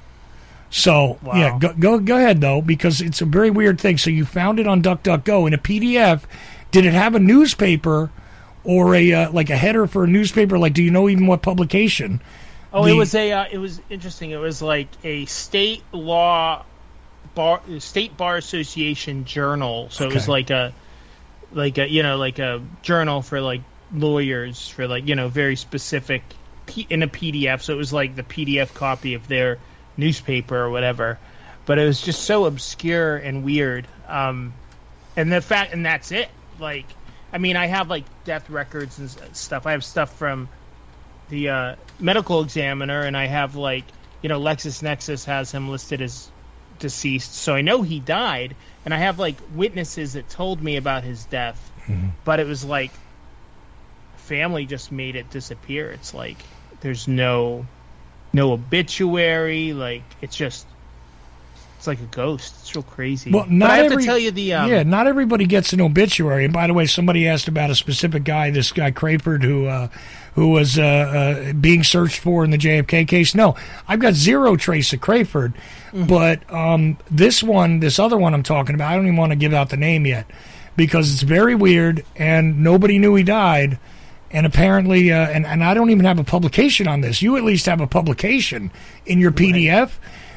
So wow. yeah, go, go go ahead though, because it's a very weird thing. So you found it on DuckDuckGo in a P D F. Did it have a newspaper or a uh, like a header for a newspaper? Like, do you know even what publication? Oh, the, it was a. Uh, it was interesting. It was like a state law. Bar, State Bar Association journal, so okay. It was like a, like a you know like a journal for like lawyers for like you know very specific P, in a P D F. So it was like the P D F copy of their newspaper or whatever, but it was just so obscure and weird. Um, and the fact, and that's it. Like, I mean, I have like death records and stuff. I have stuff from the uh, medical examiner, and I have like you know LexisNexis has him listed as deceased, so I know he died, and I have like witnesses that told me about his death, mm-hmm. but it was like family just made it disappear. It's like there's no no obituary, like it's just it's like a ghost. It's real crazy. Well, not but I have every, to tell you the um, yeah, not everybody gets an obituary. And by the way, somebody asked about a specific guy, this guy Crayford, who uh, who was uh, uh, being searched for in the J F K case. No, I've got zero trace of Crayford, mm-hmm. but um, this one, this other one I'm talking about, I don't even want to give out the name yet because it's very weird and nobody knew he died. And apparently, uh, and, and I don't even have a publication on this. You at least have a publication in your P D F.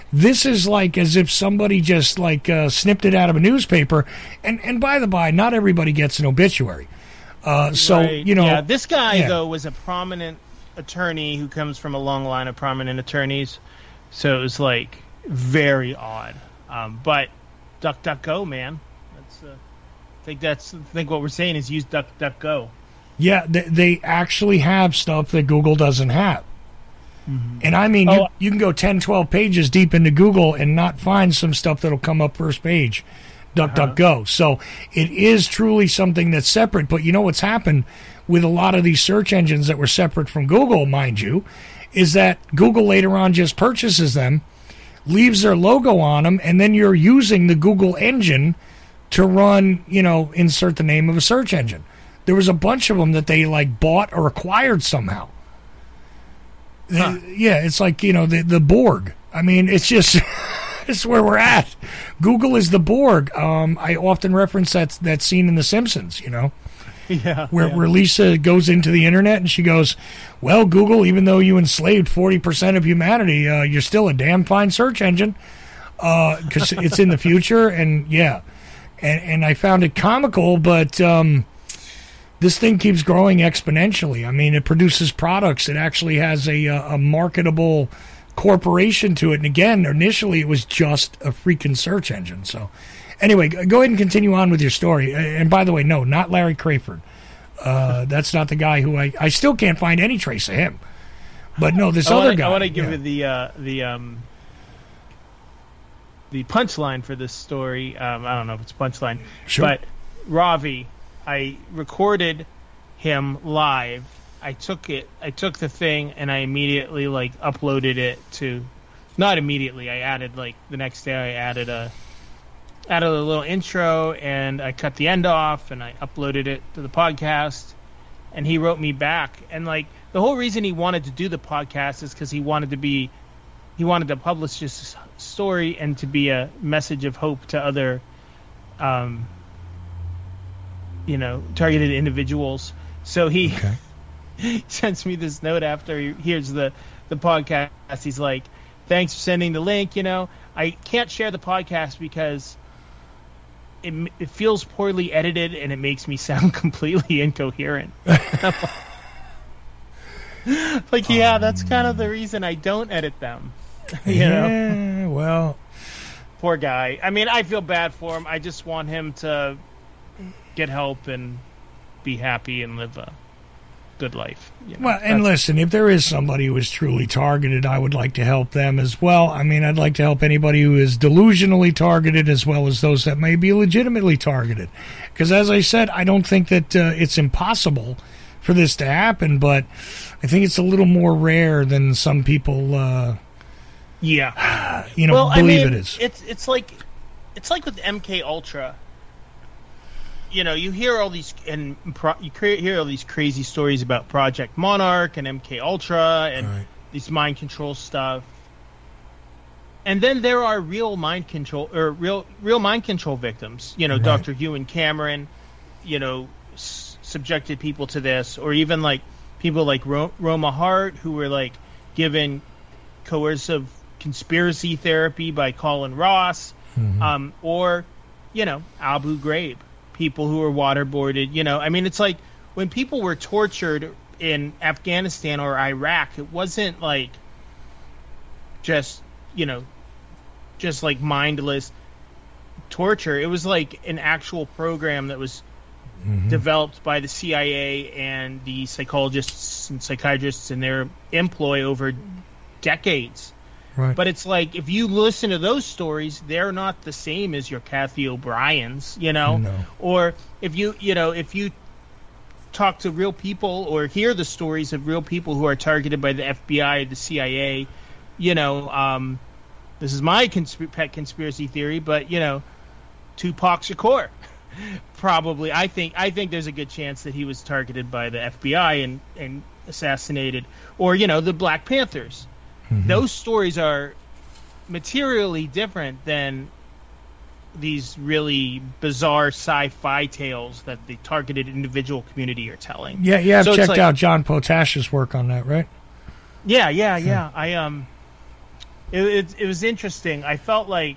This is like as if somebody just like uh, snipped it out of a newspaper. And and by the by, not everybody gets an obituary. Uh, so Right. you know, yeah, this guy yeah. though was a prominent attorney who comes from a long line of prominent attorneys, so it was like very odd. Um, but DuckDuckGo, man, that's uh, I think that's I think what we're saying is use DuckDuckGo. Yeah, they, they actually have stuff that Google doesn't have. Mm-hmm. And I mean, Oh, you, you can go ten, twelve pages deep into Google and not find some stuff that'll come up first page. DuckDuckGo. Uh-huh. So it is truly something that's separate. But you know what's happened with a lot of these search engines that were separate from Google, mind you, is that Google later on just purchases them, leaves their logo on them, and then you're using the Google engine to run, you know, insert the name of a search engine. There was a bunch of them that they like bought or acquired somehow. Huh. Yeah, it's like, you know, the the Borg. I mean, it's just it's where we're at. Google is the Borg. Um, I often reference that that scene in The Simpsons, you know, yeah, where yeah. where Lisa goes into the internet and she goes, "Well, Google, even though you enslaved forty percent of humanity, uh, you're still a damn fine search engine because uh, it's in the future." And yeah, and and I found it comical, but. Um, This thing keeps growing exponentially. I mean, it produces products. It actually has a, a marketable corporation to it. And again, initially it was just a freaking search engine. So anyway, go ahead and continue on with your story. And by the way, no, not Larry Crayford. Uh, that's not the guy who I, I still can't find any trace of him. But no, this I other wanna, guy. I want to give yeah. you the uh, the um, the punchline for this story. Um, I don't know if it's punchline, Sure. but Ravi. I recorded him live. I took it. I took the thing and I immediately like uploaded it to. Not immediately. I added like the next day. I added a added a little intro and I cut the end off and I uploaded it to the podcast. And he wrote me back. And like the whole reason he wanted to do the podcast is because he wanted to be, he wanted to publish this story and to be a message of hope to other. Um, you know, targeted individuals. So he okay. sends me this note after he hears the, the podcast. He's like, thanks for sending the link. You know, I can't share the podcast because it, it feels poorly edited and it makes me sound completely incoherent. Like, yeah, that's kind of the reason I don't edit them. you yeah, know? Well. Poor guy. I mean, I feel bad for him. I just want him to get help and be happy and live a good life. You know, well, and listen, if there is somebody who is truly targeted, I would like to help them as well. I mean, I'd like to help anybody who is delusionally targeted as well as those that may be legitimately targeted. Because as I said, I don't think that uh, it's impossible for this to happen, but I think it's a little more rare than some people uh, yeah. you know, well, believe I mean, it is. It's it's like it's like with M K Ultra. You know, you hear all these and pro, you hear all these crazy stories about Project Monarch and M K Ultra and right. these mind control stuff. And then there are real mind control or real real mind control victims. You know, right. Doctor Ewan Cameron, you know, s- subjected people to this, or even like people like Ro- Roma Hart who were like given coercive conspiracy therapy by Colin Ross, mm-hmm. um, or you know, Abu Ghraib. People who were waterboarded, you know, I mean, it's like when people were tortured in Afghanistan or Iraq, it wasn't like just, you know, just like mindless torture. It was like an actual program that was mm-hmm. developed by the C I A and the psychologists and psychiatrists in their employ over decades. Right. But it's like, if you listen to those stories, they're not the same as your Kathy O'Brien's, you know? No. Or if you, you know, if you talk to real people or hear the stories of real people who are targeted by the F B I, the C I A, you know, um, this is my consp- pet conspiracy theory, but, you know, Tupac Shakur, probably. I think I think there's a good chance that he was targeted by the F B I and, and assassinated. Or, you know, the Black Panthers. Mm-hmm. Those stories are materially different than these really bizarre sci-fi tales that the targeted individual community are telling. Yeah, yeah, I've so checked like, out John Potash's work on that, right? Yeah, yeah, yeah. I um, it, it it was interesting. I felt like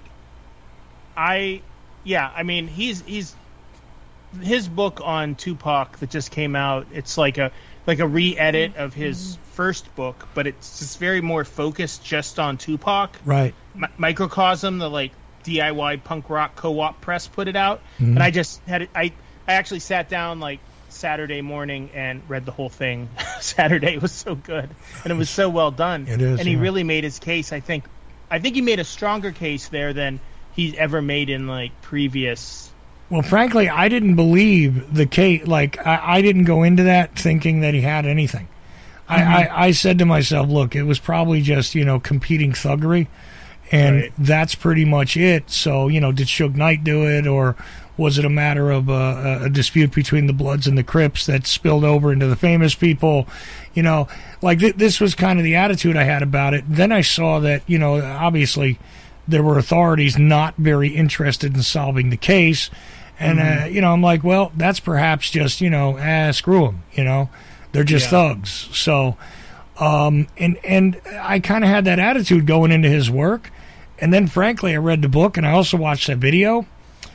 I, yeah, I mean, he's he's his book on Tupac that just came out. It's like a like a re-edit of his first book, but it's just very more focused just on Tupac. Right. Mi- Microcosm, the like D I Y punk rock co-op press, put it out, Mhm. and I just had it. I I actually sat down like Saturday morning and read the whole thing. Saturday. It was so good, and it was so well done. It is, and he yeah. really made his case. I think, I think he made a stronger case there than he's ever made in like previous. Well, frankly, I didn't believe the case. Like, I, I didn't go into that thinking that he had anything. I, Mhm. I, I said to myself, look, it was probably just, you know, competing thuggery, and Right. that's pretty much it. So, you know, did Suge Knight do it, or was it a matter of uh, a dispute between the Bloods and the Crips that spilled over into the famous people? You know, like th- this was kind of the attitude I had about it. Then I saw that, you know, obviously there were authorities not very interested in solving the case. And, uh, you know, I'm like, well, that's perhaps just, you know, ah, screw them, you know. They're just Yeah. thugs. So, um, and, and I kind of had that attitude going into his work. And then, frankly, I read the book, and I also watched that video,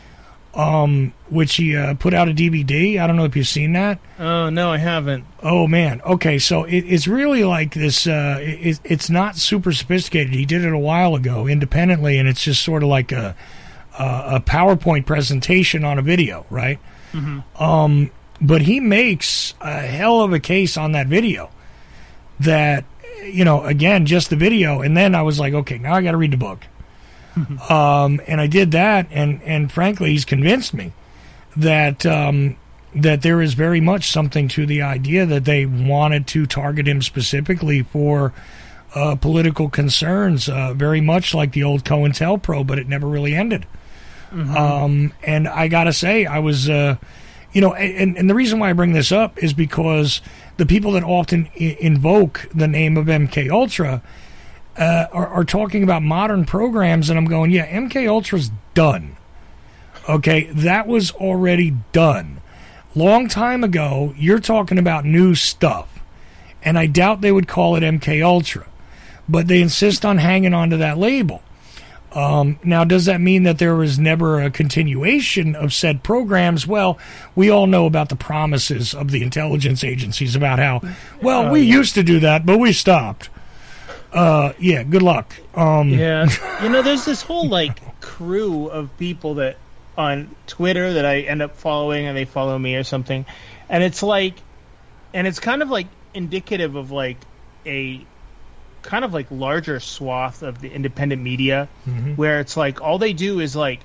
um, which he uh, put out a D V D. I don't know if you've seen that. Oh no, I haven't. Oh, man. Okay, so it, it's really like this. Uh, it, it's not super sophisticated. He did it a while ago independently, and it's just sort of like a, a, a PowerPoint presentation on a video, right? Mm-hmm. Um, but he makes a hell of a case on that video that, you know, again, just the video. And then I was like, okay, now I got to read the book. um, and I did that. And, and frankly, he's convinced me that, um, that there is very much something to the idea that they wanted to target him specifically for uh, political concerns, uh, very much like the old COINTELPRO, but it never really ended. Mm-hmm. Um, and I got to say, I was, uh, you know, and, and the reason why I bring this up is because the people that often I- invoke the name of M K Ultra uh, are, are talking about modern programs, and I'm going, yeah, M K Ultra's done. Okay, that was already done. Long time ago, you're talking about new stuff, and I doubt they would call it M K Ultra, but they insist on hanging on to that label. Um, now, does that mean that there was never a continuation of said programs? Well, we all know about the promises of the intelligence agencies about how, well, Oh, we yeah. used to do that, but we stopped. Uh, yeah, good luck. Um, Yeah, you know, there's this whole like crew of people that on Twitter that I end up following, and they follow me or something, and it's like, and it's kind of like indicative of like a kind of like larger swath of the independent media, Mhm. where it's like all they do is like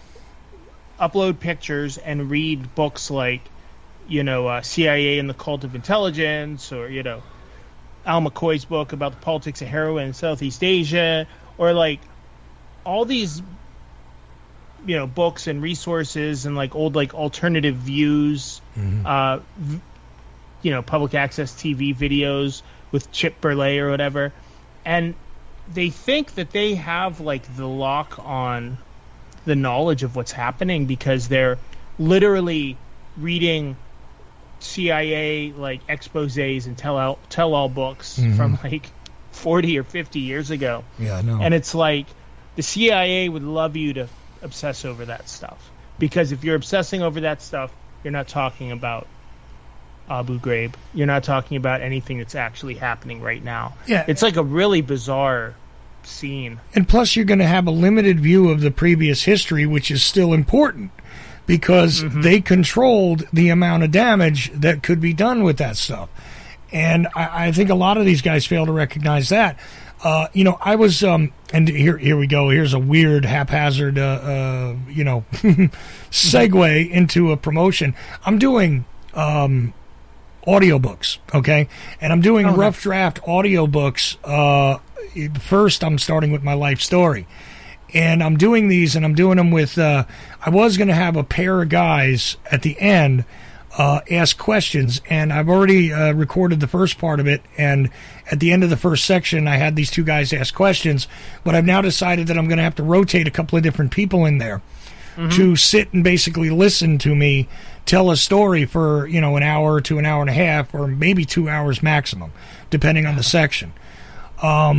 upload pictures and read books like, you know, uh, C I A and the Cult of Intelligence, or, you know, Al McCoy's book about the politics of heroin in Southeast Asia, or like all these, you know, books and resources and like old like alternative views, Mhm. uh, v- you know, public access T V videos with Chip Burley or whatever, and they think that they have like the lock on the knowledge of what's happening because they're literally reading C I A like exposés and tell all tell all books Mhm. from like forty or fifty years ago. Yeah, I know. And it's like the C I A would love you to obsess over that stuff, because if you're obsessing over that stuff, you're not talking about Abu Ghraib. You're not talking about anything that's actually happening right now. Yeah. It's like a really bizarre scene. And plus, you're going to have a limited view of the previous history, which is still important because Mm-hmm. they controlled the amount of damage that could be done with that stuff. And I, I think a lot of these guys fail to recognize that. Uh, you know, I was, um, and here, here we go. Here's a weird, haphazard, uh, uh, you know, segue into a promotion. I'm doing um, audiobooks, okay? And I'm doing Oh, rough nice. draft audiobooks. Uh, first, I'm starting with my life story. And I'm doing these, and I'm doing them with, uh, I was going to have a pair of guys at the end uh, ask questions, and I've already uh, recorded the first part of it, and at the end of the first section, I had these two guys ask questions, but I've now decided that I'm going to have to rotate a couple of different people in there to sit and basically listen to me tell a story for, you know, an hour to an hour and a half, or maybe two hours maximum, depending on the section. Um,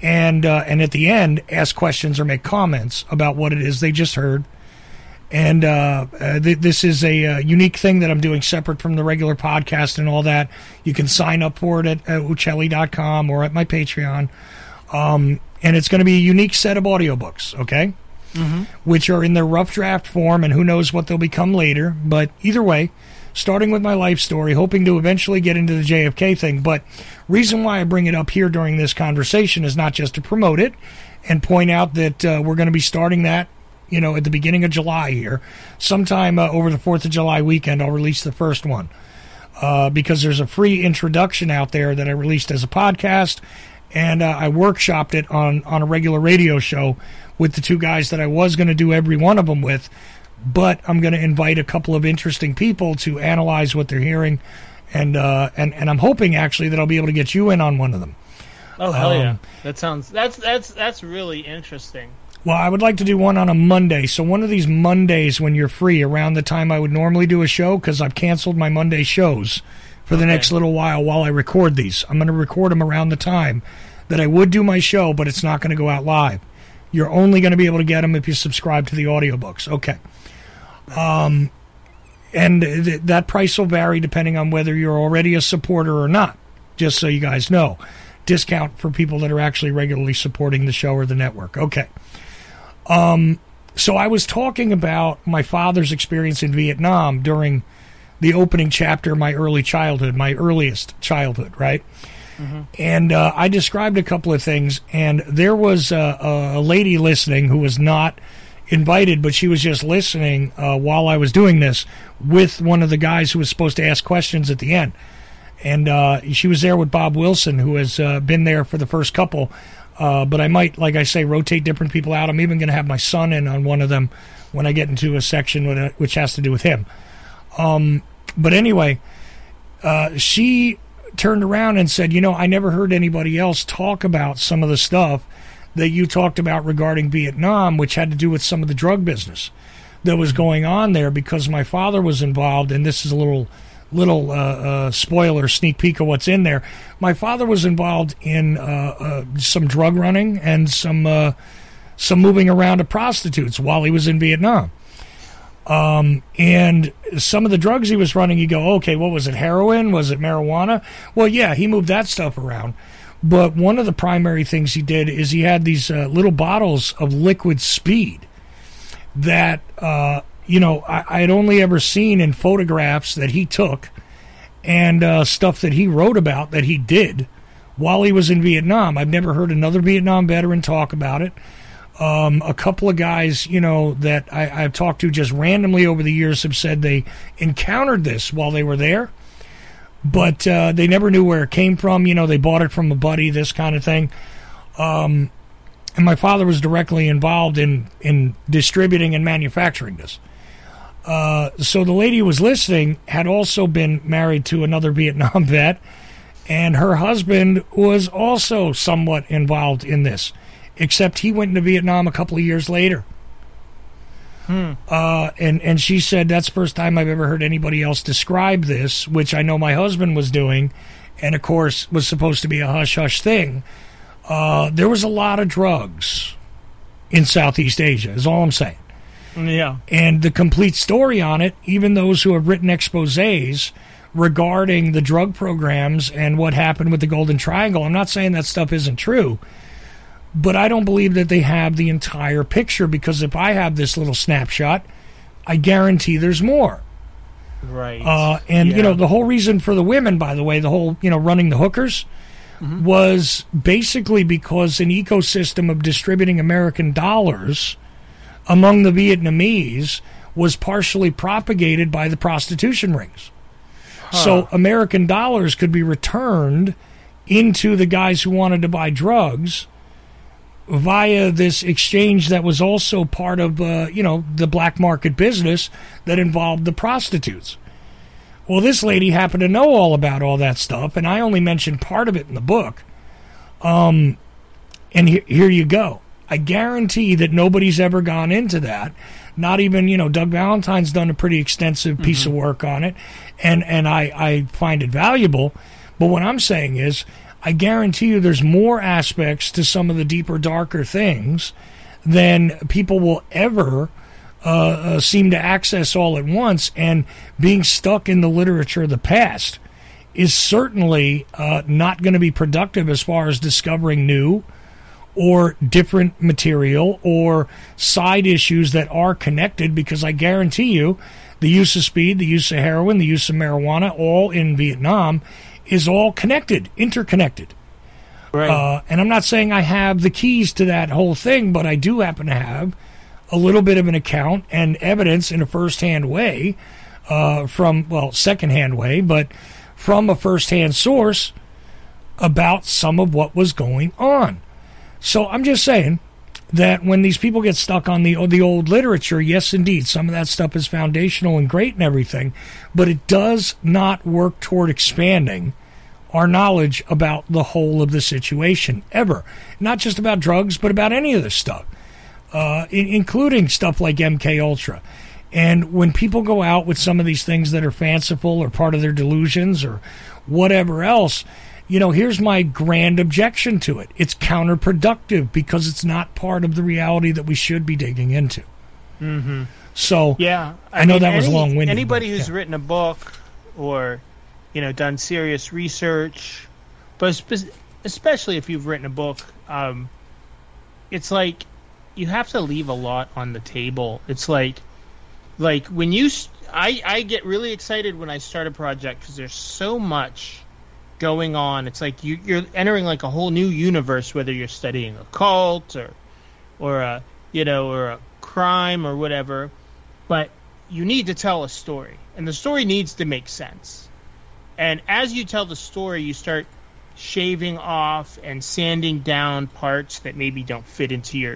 and uh, and at the end, ask questions or make comments about what it is they just heard. And uh, uh, th- this is a uh, unique thing that I'm doing separate from the regular podcast and all that. You can sign up for it at uh, uccelli dot com or at my Patreon. Um, and it's going to be a unique set of audiobooks, okay? Mm-hmm. Which are in their rough draft form, and who knows what they'll become later. But either way, starting with my life story, hoping to eventually get into the J F K thing. But reason why I bring it up here during this conversation is not just to promote it and point out that uh, we're going to be starting that, you know, at the beginning of July here. Sometime uh, over the fourth of July weekend, I'll release the first one. Uh, because there's a free introduction out there that I released as a podcast, and uh, I workshopped it on, on a regular radio show with the two guys that I was going to do every one of them with. But I'm going to invite a couple of interesting people to analyze what they're hearing, and uh, and and I'm hoping actually that I'll be able to get you in on one of them. Oh hell um, yeah! That sounds that's that's that's really interesting. Well, I would like to do one on a Monday. So one of these Mondays when you're free, around the time I would normally do a show, because I've canceled my Monday shows for the okay. next little while while I record these. I'm going to record them around the time that I would do my show, but it's not going to go out live. You're only going to be able to get them if you subscribe to the audiobooks. Okay. Um, and th- that price will vary depending on whether you're already a supporter or not, just so you guys know. Discount for people that are actually regularly supporting the show or the network. Okay. Um, so I was talking about my father's experience in Vietnam during the opening chapter of my early childhood, my earliest childhood, right? Mm-hmm. And uh, I described a couple of things, and there was a, a lady listening who was not invited, but she was just listening uh, while I was doing this with one of the guys who was supposed to ask questions at the end. And uh, she was there with Bob Wilson, who has uh, been there for the first couple. Uh, but I might, like I say, rotate different people out. I'm even going to have my son in on one of them when I get into a section with a, which has to do with him. Um, but anyway, uh, she turned around and said, you know, I never heard anybody else talk about some of the stuff that you talked about regarding Vietnam, which had to do with some of the drug business that was going on there, because my father was involved, and this is a little little uh, uh, spoiler, sneak peek of what's in there. My father was involved in uh, uh, some drug running and some uh, some moving around of prostitutes while he was in Vietnam. Um, and some of the drugs he was running, you go, okay, what was it, heroin? Was it marijuana? Well, yeah, he moved that stuff around. But one of the primary things he did is he had these uh, little bottles of liquid speed that, uh, you know, I, I had only ever seen in photographs that he took and uh, stuff that he wrote about that he did while he was in Vietnam. I've never heard another Vietnam veteran talk about it. Um, a couple of guys, you know, that I, I've talked to just randomly over the years have said they encountered this while they were there, but uh, they never knew where it came from. You know, they bought it from a buddy, this kind of thing. Um, and my father was directly involved in, in distributing and manufacturing this. Uh, so the lady who was listening had also been married to another Vietnam vet, and her husband was also somewhat involved in this, except he went into Vietnam a couple of years later. Hmm. Uh, and, and she said, that's the first time I've ever heard anybody else describe this, which I know my husband was doing, and of course was supposed to be a hush-hush thing. Uh, there was a lot of drugs in Southeast Asia, is all I'm saying. Yeah. And the complete story on it, even those who have written exposés regarding the drug programs and what happened with the Golden Triangle, I'm not saying that stuff isn't true, but I don't believe that they have the entire picture, because if I have this little snapshot, I guarantee there's more. Right. Uh, and, yeah. you know, the whole reason for the women, by the way, the whole, you know, running the hookers, mm-hmm. was basically because an ecosystem of distributing American dollars among the Vietnamese was partially propagated by the prostitution rings. Huh. So American dollars could be returned into the guys who wanted to buy drugs via this exchange that was also part of, uh, you know, the black market business that involved the prostitutes. Well, this lady happened to know all about all that stuff, and I only mentioned part of it in the book. Um, and he- here you go. I guarantee that nobody's ever gone into that. Not even, you know, Doug Valentine's done a pretty extensive piece mm-hmm. of work on it, and, and I, I find it valuable. But what I'm saying is, I guarantee you there's more aspects to some of the deeper, darker things than people will ever uh, uh, seem to access all at once. And being stuck in the literature of the past is certainly uh, not going to be productive as far as discovering new or different material or side issues that are connected, because I guarantee you the use of speed, the use of heroin, the use of marijuana, all in Vietnam, is all connected, interconnected. Right. Uh, and I'm not saying I have the keys to that whole thing, but I do happen to have a little bit of an account and evidence in a first-hand way uh, from, well, second-hand way, but from a first-hand source about some of what was going on. So I'm just saying that when these people get stuck on the the old literature, yes, indeed, some of that stuff is foundational and great and everything, but it does not work toward expanding our knowledge about the whole of the situation, ever. Not just about drugs, but about any of this stuff, uh, in, including stuff like M K Ultra. And when people go out with some of these things that are fanciful or part of their delusions or whatever else, you know, here's my grand objection to it. It's counterproductive because it's not part of the reality that we should be digging into. Mm-hmm. So, yeah, I, I know mean, that was any, long-winded. Anybody but, who's yeah. written a book or, you know, done serious research, but spe- especially if you've written a book, um, it's like you have to leave a lot on the table. It's like, like when you, I, I get really excited when I start a project because there's so much going on. It's like you, you're entering like a whole new universe, whether you're studying a cult or, or a, you know, or a crime or whatever. But you need to tell a story, and the story needs to make sense. And as you tell the story, you start shaving off and sanding down parts that maybe don't fit into your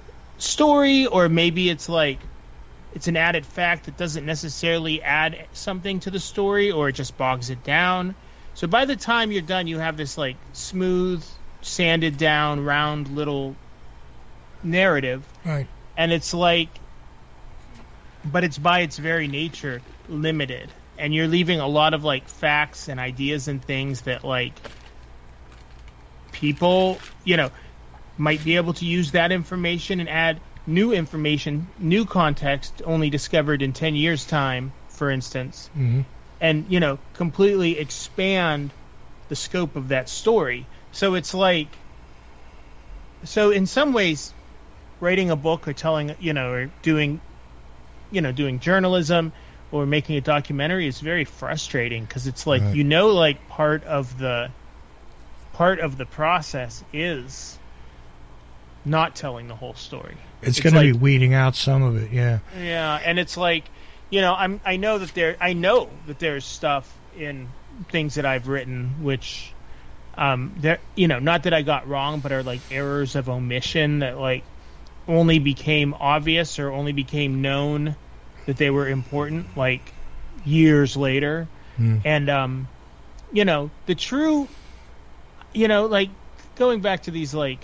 story, or maybe it's like it's an added fact that doesn't necessarily add something to the story, or it just bogs it down. So by the time you're done, you have this like smooth, sanded down, round little narrative. Right. And it's like, but it's by its very nature limited. And you're leaving a lot of like facts and ideas and things that like people, you know, might be able to use that information and add new information, new context only discovered in ten years time, for instance. Mm-hmm. And, you know, completely expand the scope of that story. So it's like, so in some ways, writing a book or telling, you know, or doing, you know, doing journalism or making a documentary is very frustrating because it's like, right. you know, like part of the, part of the process is not telling the whole story. It's, it's going like, to be weeding out some of it, yeah. Yeah, and it's like, you know, I'm. I know that there. I know that there's stuff in things that I've written which, um, there. You know, not that I got wrong, but are like errors of omission that like only became obvious or only became known that they were important like years later. Mm. And um, you know, the true, you know, like going back to these like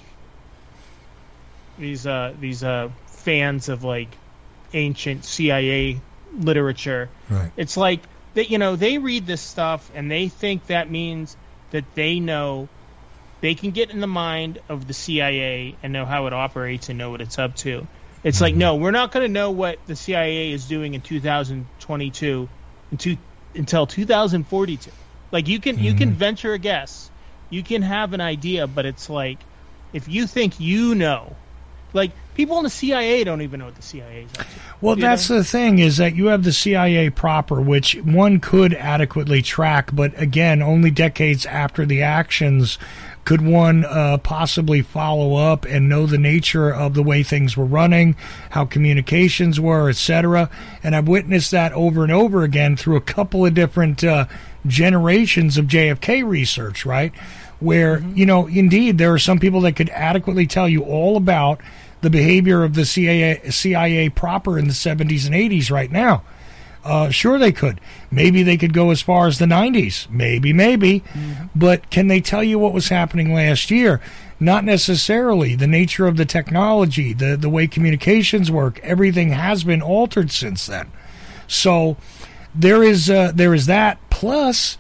these uh these uh fans of like ancient C I A literature. Right. It's like that, you know, they read this stuff and they think that means that they know they can get in the mind of the C I A and know how it operates and know what it's up to. It's mm-hmm. like, no, we're not going to know what the C I A is doing in two thousand twenty-two into, until two thousand forty-two. Like you can mm-hmm. you can venture a guess, you can have an idea, but it's like if you think you know, like people in the C I A don't even know what the C I A is up to. Well, that's they? the thing is that you have the C I A proper, which one could adequately track, but again, only decades after the actions could one uh, possibly follow up and know the nature of the way things were running, how communications were, et cetera. And I've witnessed that over and over again through a couple of different uh, generations of J F K research, right? Where, mm-hmm. you know, indeed, there are some people that could adequately tell you all about the behavior of the C I A, C I A proper in the seventies and eighties right now. Uh, sure they could. Maybe they could go as far as the nineties. Maybe, maybe. Mm-hmm. But can they tell you what was happening last year? Not necessarily. The nature of the technology, the, the way communications work, everything has been altered since then. So there is uh, there is that. Plus,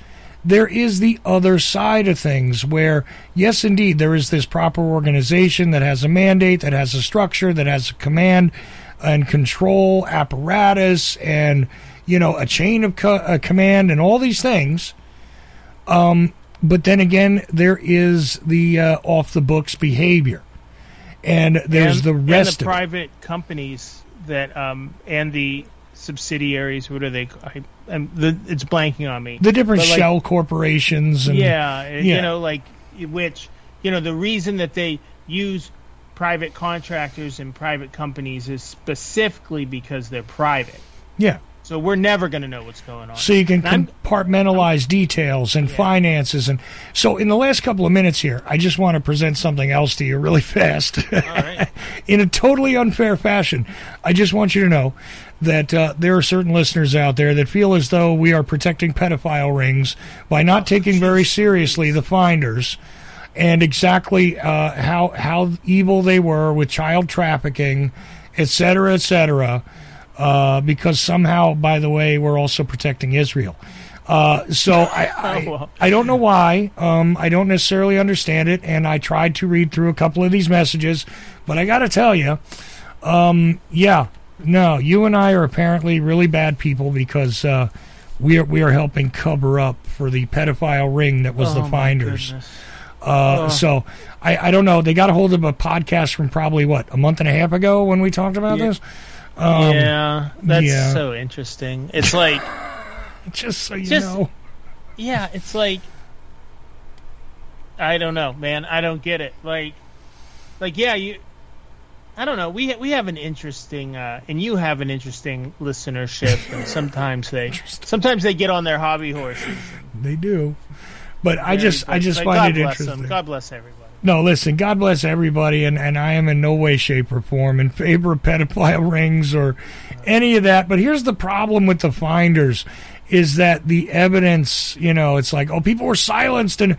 there is the other side of things where, yes, indeed, there is this proper organization that has a mandate, that has a structure, that has a command and control apparatus and, you know, a chain of co- uh, command and all these things. Um, but then again, there is the uh, off-the-books behavior. And there's and, the rest and the of private it. companies that, um, and the subsidiaries, what are they? I, I'm, the, it's blanking on me. The different like, shell corporations. And, yeah, yeah, you know, like, which, you know, the reason that they use private contractors and private companies is specifically because they're private. Yeah. So we're never going to know what's going on. So you can And compartmentalize I'm, details and yeah. finances. And so in the last couple of minutes here, I just want to present something else to you really fast. All right. In a totally unfair fashion. I just want you to know that uh, there are certain listeners out there that feel as though we are protecting pedophile rings by not oh, taking geez. very seriously the finders and exactly uh, how how evil they were with child trafficking, et cetera, et cetera. Uh, because somehow, by the way, we're also protecting Israel. Uh, so I, I, oh, well. I don't know why. Um, I don't necessarily understand it, and I tried to read through a couple of these messages, but I got to tell you, um, yeah, no, you and I are apparently really bad people because uh, we are we are helping cover up for the pedophile ring that was oh, the finders. oh. Uh, so I, I don't know. They got a hold of a podcast from probably what a month and a half ago when we talked about yeah. this. Um, yeah, that's yeah. so interesting. It's like, just so you just, know, yeah, it's like, I don't know, man. I don't get it. Like, like, yeah, you. I don't know. We ha- we have an interesting, uh, and you have an interesting listenership, and sometimes they sometimes they get on their hobby horses. They do, but I just I just like, find God it bless interesting. Them. God bless everybody. No, listen, God bless everybody, and, and I am in no way, shape, or form in favor of pedophile rings or any of that. But here's the problem with the finders is that the evidence, you know, it's like, oh, people were silenced, and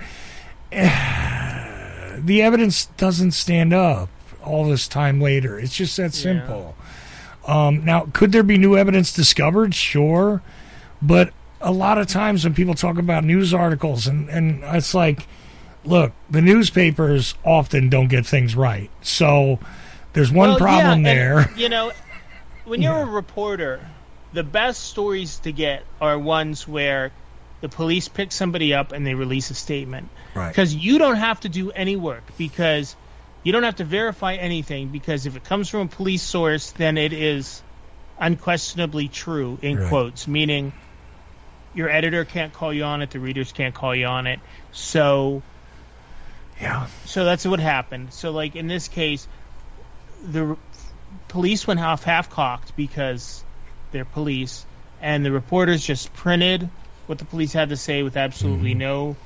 uh, the evidence doesn't stand up all this time later. It's just that simple. Yeah. Um, now, could there be new evidence discovered? Sure. But a lot of times when people talk about news articles, and, and it's like, look, the newspapers often don't get things right. So there's one well, problem yeah, there. And, you know, when you're yeah. a reporter, the best stories to get are ones where the police pick somebody up and they release a statement. Right. Because you don't have to do any work, because you don't have to verify anything, because if it comes from a police source, then it is unquestionably true, in right. quotes, meaning your editor can't call you on it, the readers can't call you on it. So... Yeah. So that's what happened. So, like, in this case, the police went off half-cocked because they're police, and the reporters just printed what the police had to say with absolutely mm-hmm. no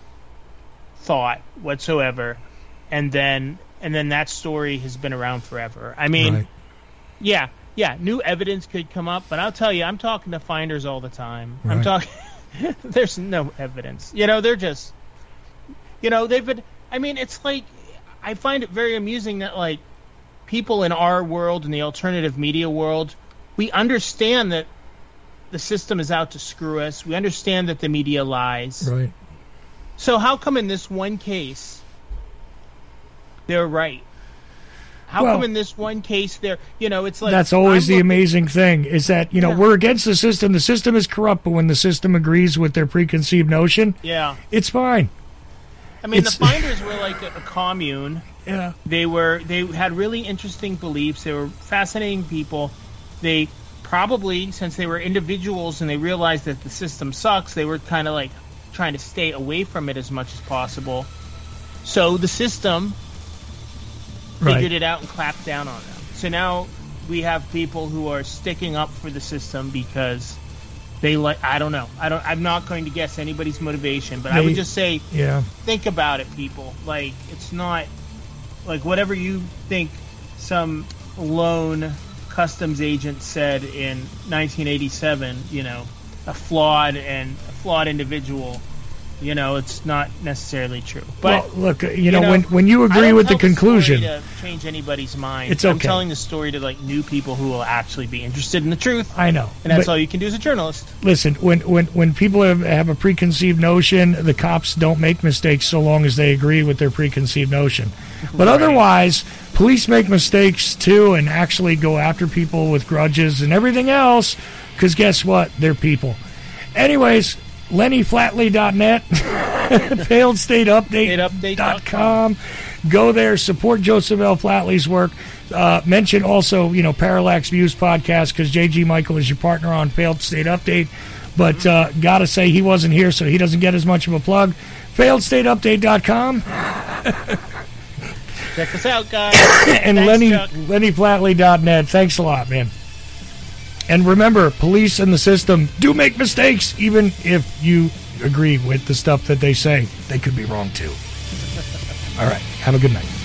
thought whatsoever, and then and then that story has been around forever. I mean, right. yeah, yeah, new evidence could come up, but I'll tell you, I'm talking to finders all the time. Right. I'm talking. There's no evidence. You know, they're just. You know, they've been. I mean, it's like, I find it very amusing that, like, people in our world, in the alternative media world, we understand that the system is out to screw us. We understand that the media lies. Right. So how come in this one case, they're right? How well, come in this one case, they're, you know, it's like... That's always I'm the looking, amazing thing, is that, you know, yeah. we're against the system. The system is corrupt, but when the system agrees with their preconceived notion, yeah, it's fine. I mean, It's- the finders were like a, a commune. Yeah. They were. They had really interesting beliefs. They were fascinating people. They probably, since they were individuals and they realized that the system sucks, they were kind of like trying to stay away from it as much as possible. So the system Right. figured it out and clapped down on them. So now we have people who are sticking up for the system because they like. I don't know. I don't. I'm not going to guess anybody's motivation, but I They- would just say, Yeah. think about it, people. Like, it's not like whatever you think some lone customs agent said in nineteen eighty-seven, you know, a flawed and a flawed individual. You know, it's not necessarily true. But well, look, you, you know, know, when when you agree with the conclusion, to change anybody's mind. It's okay. I'm telling the story to like new people who will actually be interested in the truth. I know, and that's all you can do as a journalist. Listen, when when when people have, have a preconceived notion, the cops don't make mistakes so long as they agree with their preconceived notion. But right. otherwise, police make mistakes too, and actually go after people with grudges and everything else. Because guess what? They're people. Anyways. Lenny Flatley dot net, failed state update dot com. Go there, support Joseph L. Flatley's work. Uh, mention also, you know, Parallax Views podcast because J G Michael is your partner on Failed State Update. But uh, got to say, he wasn't here, so he doesn't get as much of a plug. failed state update dot com. Check us out, guys. And Thanks, Lenny, Chuck. Lenny Flatley dot net. Thanks a lot, man. And remember, police and the system do make mistakes, even if you agree with the stuff that they say. They could be wrong, too. All right. Have a good night.